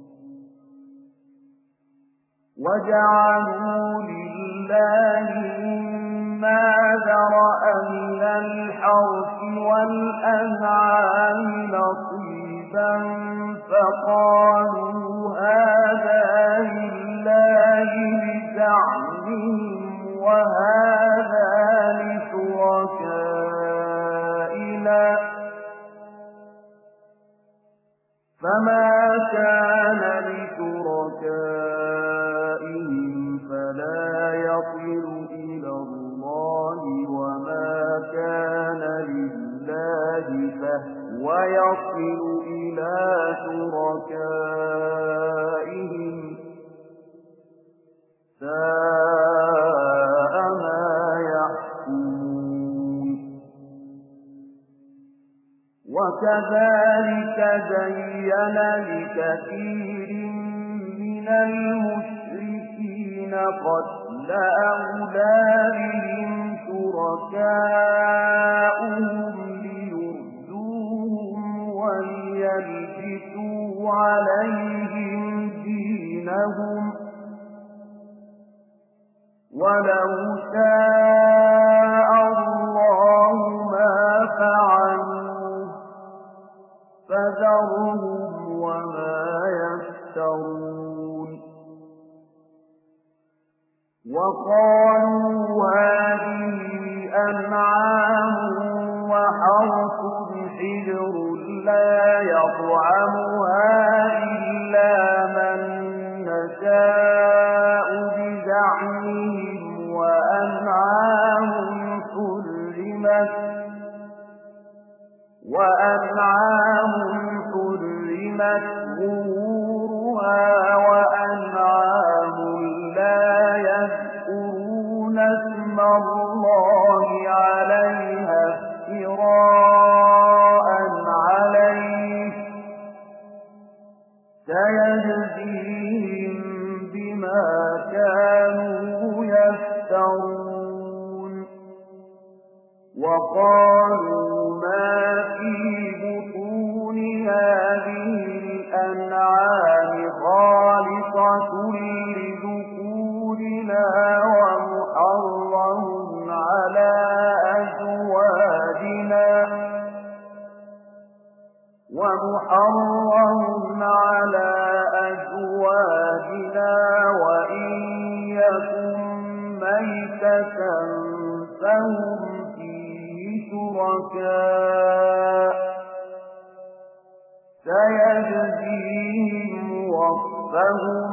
وجعلوا لله مما ذرأ من الحرث والأنعام نصيبا فقالوا هذا لله بزعمهم وهذا لشركائنا فما كان لشركائهم فلا يصل إلى الله وما كان لله فهو يصل إلى شركائهم ساء ما يحكمون وكذلك زين لكثير من المشركين قتل أولادهم شركاؤهم ليردوهم وليلبسوا عليهم دينهم ولو شاء الله ما فعلوه فذرهم وما يفترون وقالوا هذه أنعام وحرث حجر لا يطعمها إلا من نشاء بزعمهم زعمهم وأنعام حرمت وأنعام حرمت ظهورها وأنعام لا يذكرون اسم الله عليها افتراء عليه سيجزيهم بما كانوا يفترون وقالوا ما في بطون هذه الأنعام خالصة لذكورنا ومحرم على أزواجنا ومحرم على أزواجنا وإن يكن ميتة فهم شركاء سيجزيهم وصفهم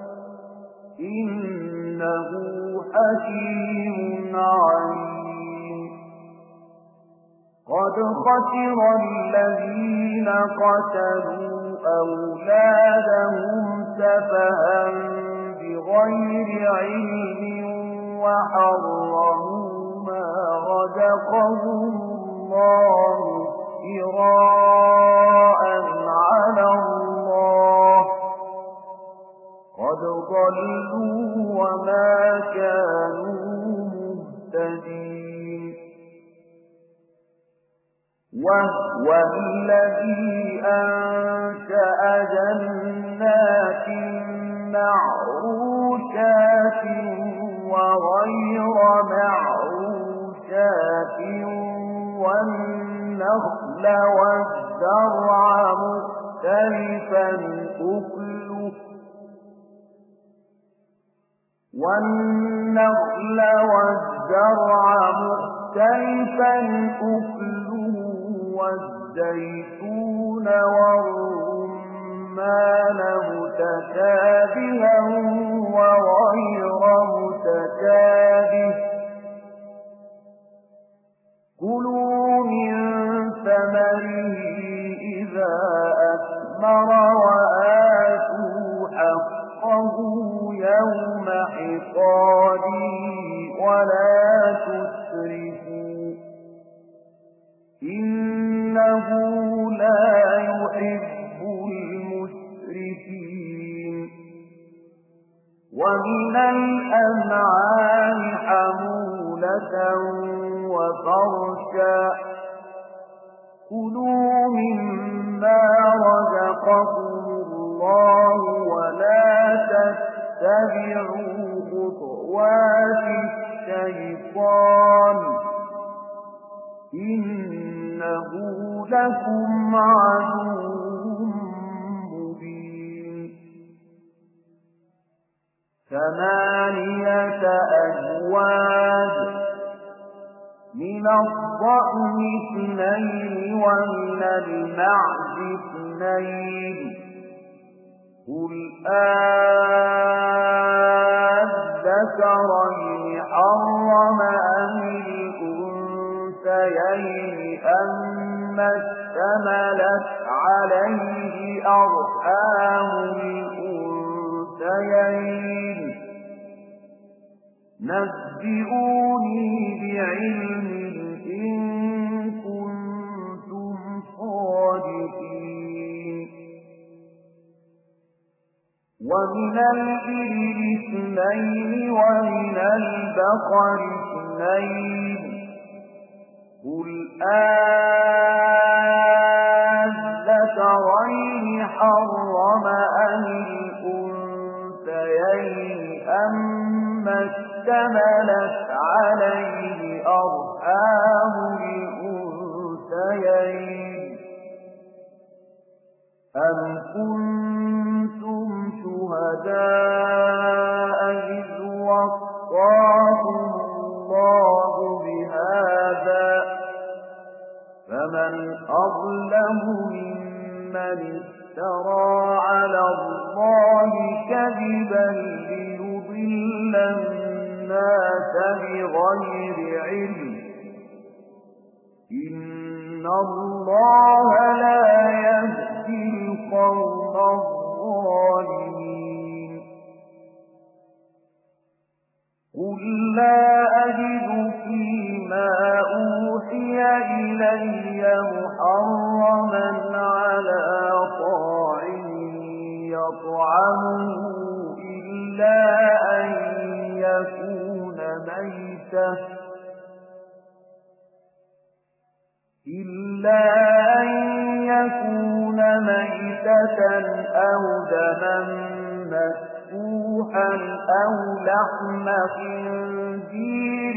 إنه حكيم عليم قد خسر الذين قتلوا أولادهم سفها بغير علم وحرموا ما رزقهم الله افتراء على الله قد ضلوا وما كانوا مهتدين وهو الذي أنشأ جنات معروشات وغير معروشات والنخل والزرع مختلفا أكله والنخل والزرع مختلفا أكله والزيتون والرمان متشابها وغير متشابه كلوا من ثمره إذا أثمر وآتوا حقه يوم حصاده ولا تسرفوا إنه لا يحب المسرفين ومن الأنعام حمولة وفرشا كلوا مما رزقكم الله ولا تتبعوا خطوات الشيطان إنه لكم عدو مبين ثمانية أزواج من الضأن اثنين ومن المعز اثنين قل أذكرين حرم أم الأنثيين أما اشتملت عليه أرحام الأنثيين نبئوني بعلم إن كنتم صادقين ومن الإبل اثنين ومن البقر اثنين قل أذكرين حرم أم الأنثيين أما اشتملت عليه أرحام الأنثيين أم كنتم شهداء إذ وصاكم الله بهذا فمن أظلم ممن افترى على الله كذبا ليضل الناس بغير علم إن الله لا يهدي القوم الظالمين قل لا أجد فيما أوحي إلي محرما على طاعم يطعمه إلا أن يكون ميتة إلا أن يكون ميتة أو دما مسفوحا أو لحم خنزير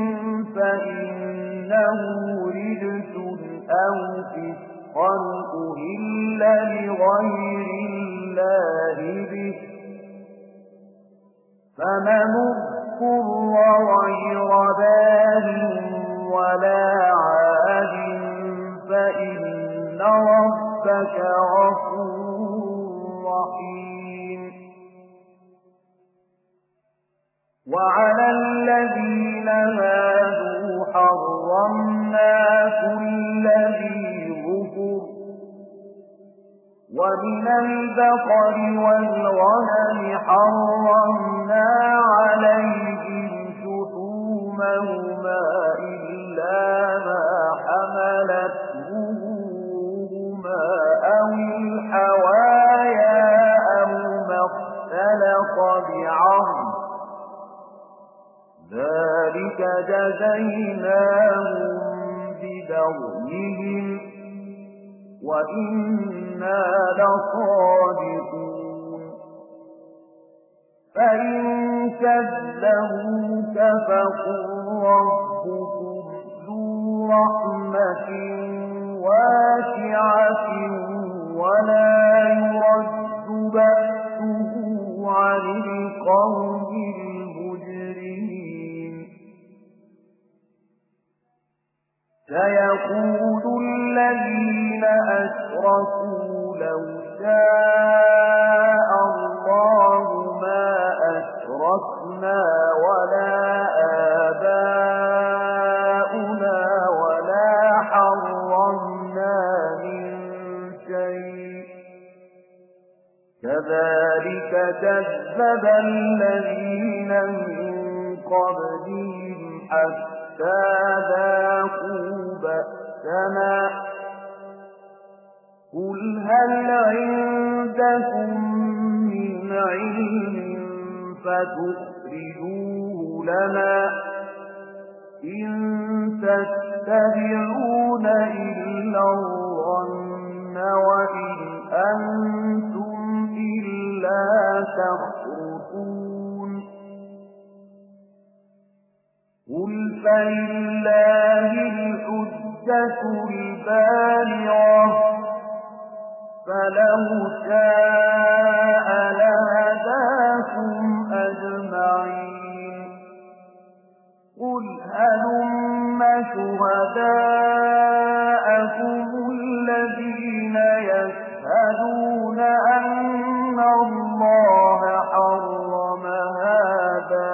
فإنه رجس أو فسقا أهل لغير الله به فمن اضطر غير باغ ولا عاد فإن ربك غفور رحيم وعلى الذين هادوا حرمنا كل ذي ظفر ومن البقر والغنم حرمنا عليهم شحومهما إلا ما حملت ظهورهما أو الحوايا أو ما اختلط بعظم ذلك جزيناهم ببغيهم وإنا لصادقون فإن كذبوك فقل ربكم ذو رحمة واسعة ولا يرد بأسه عن القوم المجرمين سيقول الذين أشركوا لو شاء الله ما أشركنا ولا آباؤنا ولا حرمنا من شيء كذلك كذب الذين من قبلهم حتى ذاقوا بأسنا قل هل عندكم من علم فتخرجوه لنا إن تتبعون إلا الظن وإن أنتم إلا تخرصون قل فلله الحجة البالغة فلو شاء لهداكم أجمعين قل هلم شهداءكم الذين يشهدون أن الله حرم هذا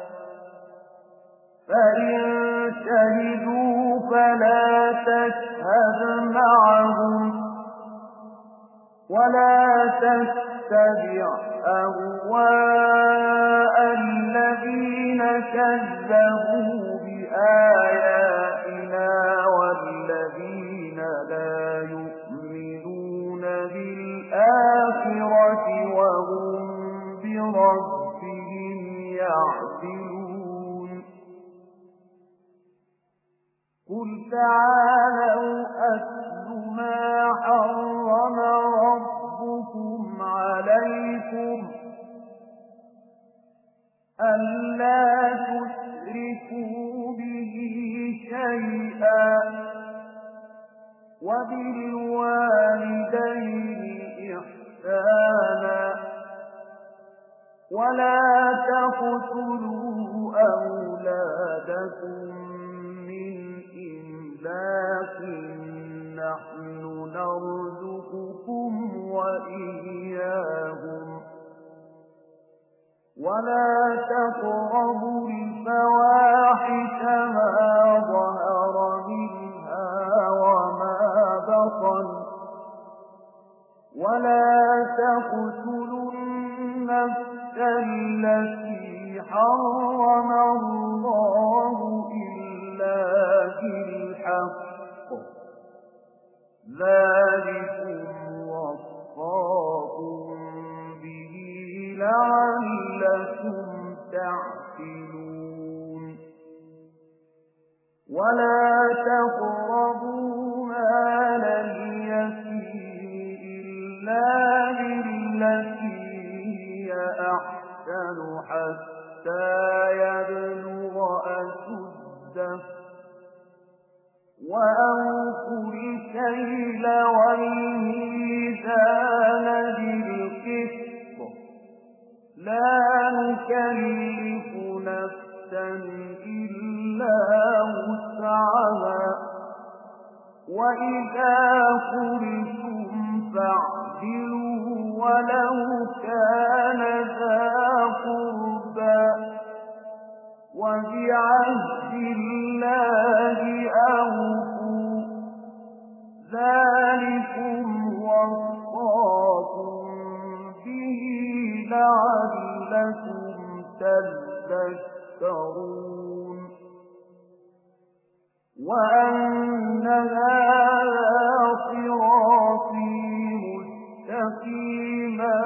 فإن شهدوا فلا تشهد معهم ولا تتبع أهواء الذين كذبوا بآياتنا والذين لا يؤمنون بالآخرة وهم بربهم يعدلون قل تعالوا أتل ما حرم ربكم عليكم ألا تشركوا به شيئا وبالوالدين إحسانا ولا تقتلوا أولادكم من إملاق نحن نرزقكم وإياهم ولا تقربوا الفواحش ما ظهر منها وما بطن ولا تقتلوا النفس التي حرم الله إلا بالحق ذلكم وصاكم به لعلكم تعقلون ولا تقربوا مال اليتيم إلا بالتي هي أحسن حتى يبلغ أشده وأوفوا الكيل والميزان بالقسط لا نكلف نفسا إلا وسعها وإذا قلتم فاعدلوا ولو كان ذا قربى وبعهد الله أوفوا ذلكم وصاكم به لعلكم تذكرون وأن هذا صراطي مستقيما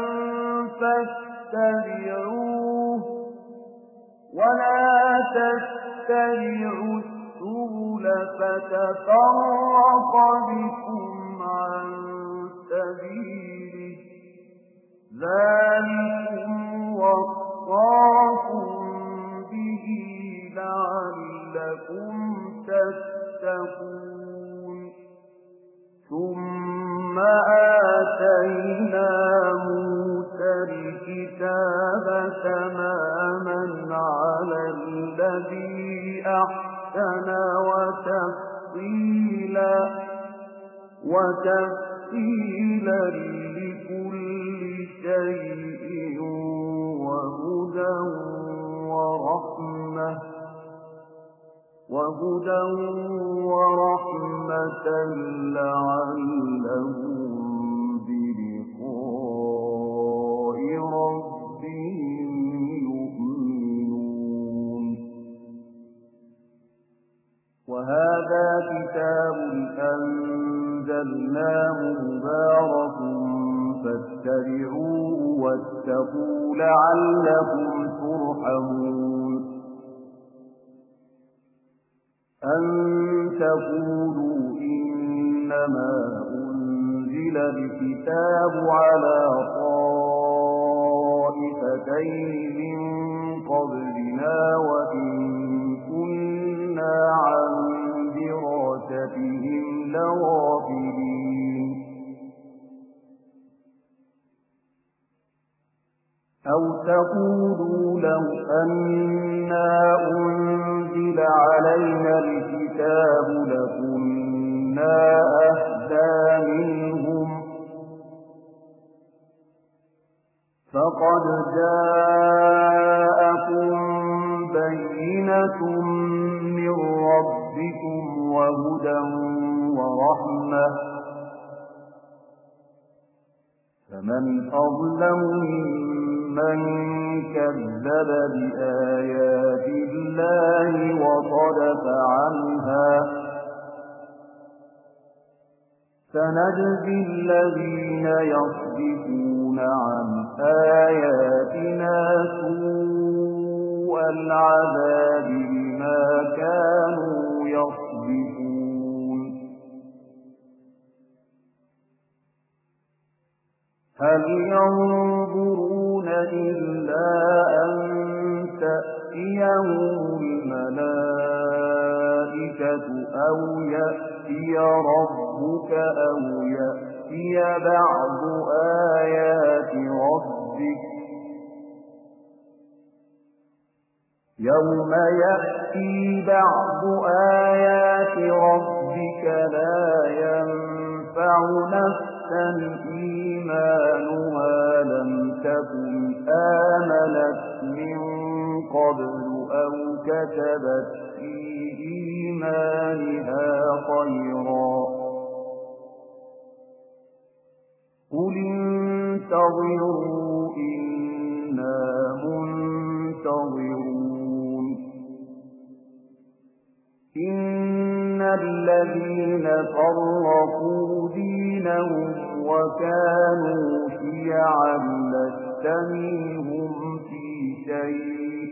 فاتبعوه ولا تتبعوا السبل فتفرق بكم عن سبيله ذلكم وصاكم به لعلكم تتقون ثم آتينا موسى الكتاب تماما على الذي أحسن وتفصيلا وتفصيلا لكل شيء وهدى ورحمة وهدى ورحمة لعلهم بلقاء ربهم يؤمنون وهذا كتاب أنزلناه مبارك فاتبعوه واتقوا لعلكم ترحمون أن تقولوا إنما أنزل الكتاب على طائفتين من قبلنا وإن كنا عن دراستهم لغافلين أو تقولوا لو أنا أنزل علينا الكتاب لكنا أهدى منهم فقد جاءكم بينة من ربكم وهدى ورحمة فمن أظلم ممن كذب بآيات الله وصدف عنها سنجزي الذين يصدفون عن آياتنا سوء العذاب بما كانوا يصدفون هل ينظرون إلا أن تأتيهم الملائكة أو يأتي ربك أو يأتي بعض آيات ربك يوم يأتي بعض آيات ربك لا ينفع نفسا إيمانها لم تكن آمنت من قبل أو كتبت في إيمانها خيرا قل انتظروا إنا منتظرون إن الذين فرقوا دينهم وكانوا شيعا لست منهم في شيء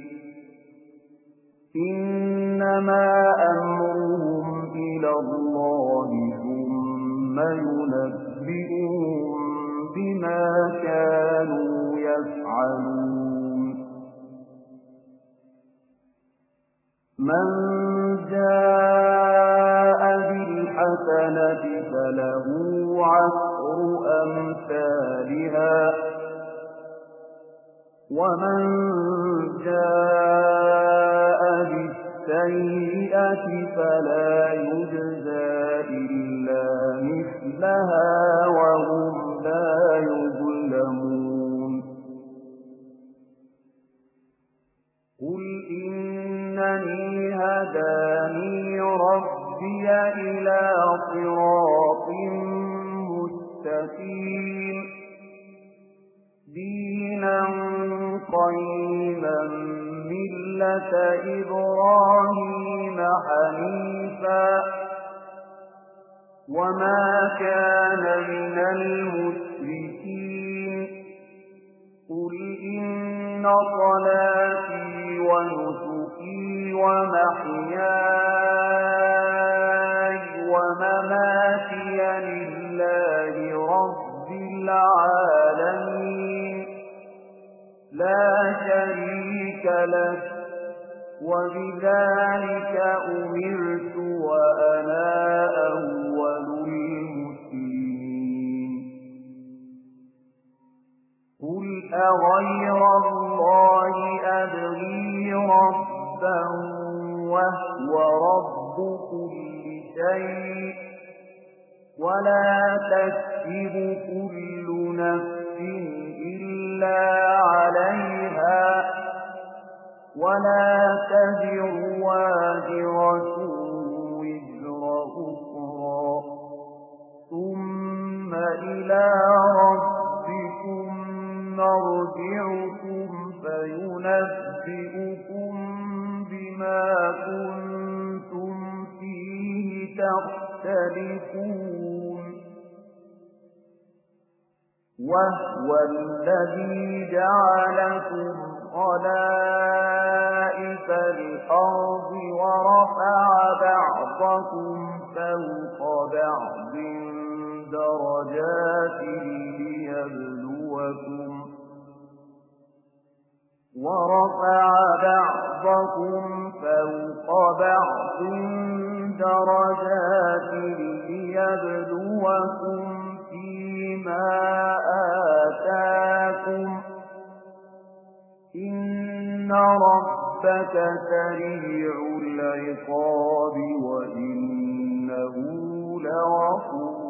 إنما أمرهم إلى الله ثم ينبئهم بما كانوا يفعلون من جاء بالحسنة فله عشر أمثالها ومن جاء بالسيئة فلا يجزى إلا مثلها وهم لا يظلمون قل إنني هداني ربي إلى صراط مستقيم دينا قيما ملة إبراهيم حنيفا وما كان من المشركين قل إن صلاتي ونسكي ومحياي ومماتي لله رب العالمين لا شريك له وبذلك أمرت وأنا أول المسلمين قل أغير الله أبغي ربا وهو رب كل شيء ولا تكسب كل نفس إلا عليها ولا تزر وازرة وزر أخرى ثم إلى ربكم مرجعكم فينبئكم بما كنتم فيه تختلفون وهو الذي جعلكم خلائف الأرض ورفع بعضكم فوق بعض درجات ليبلوكم ورفع بعضكم فوق بعض درجات ليبلوكم فيما آتاكم إن ربك سريع العقاب وإنه لغفور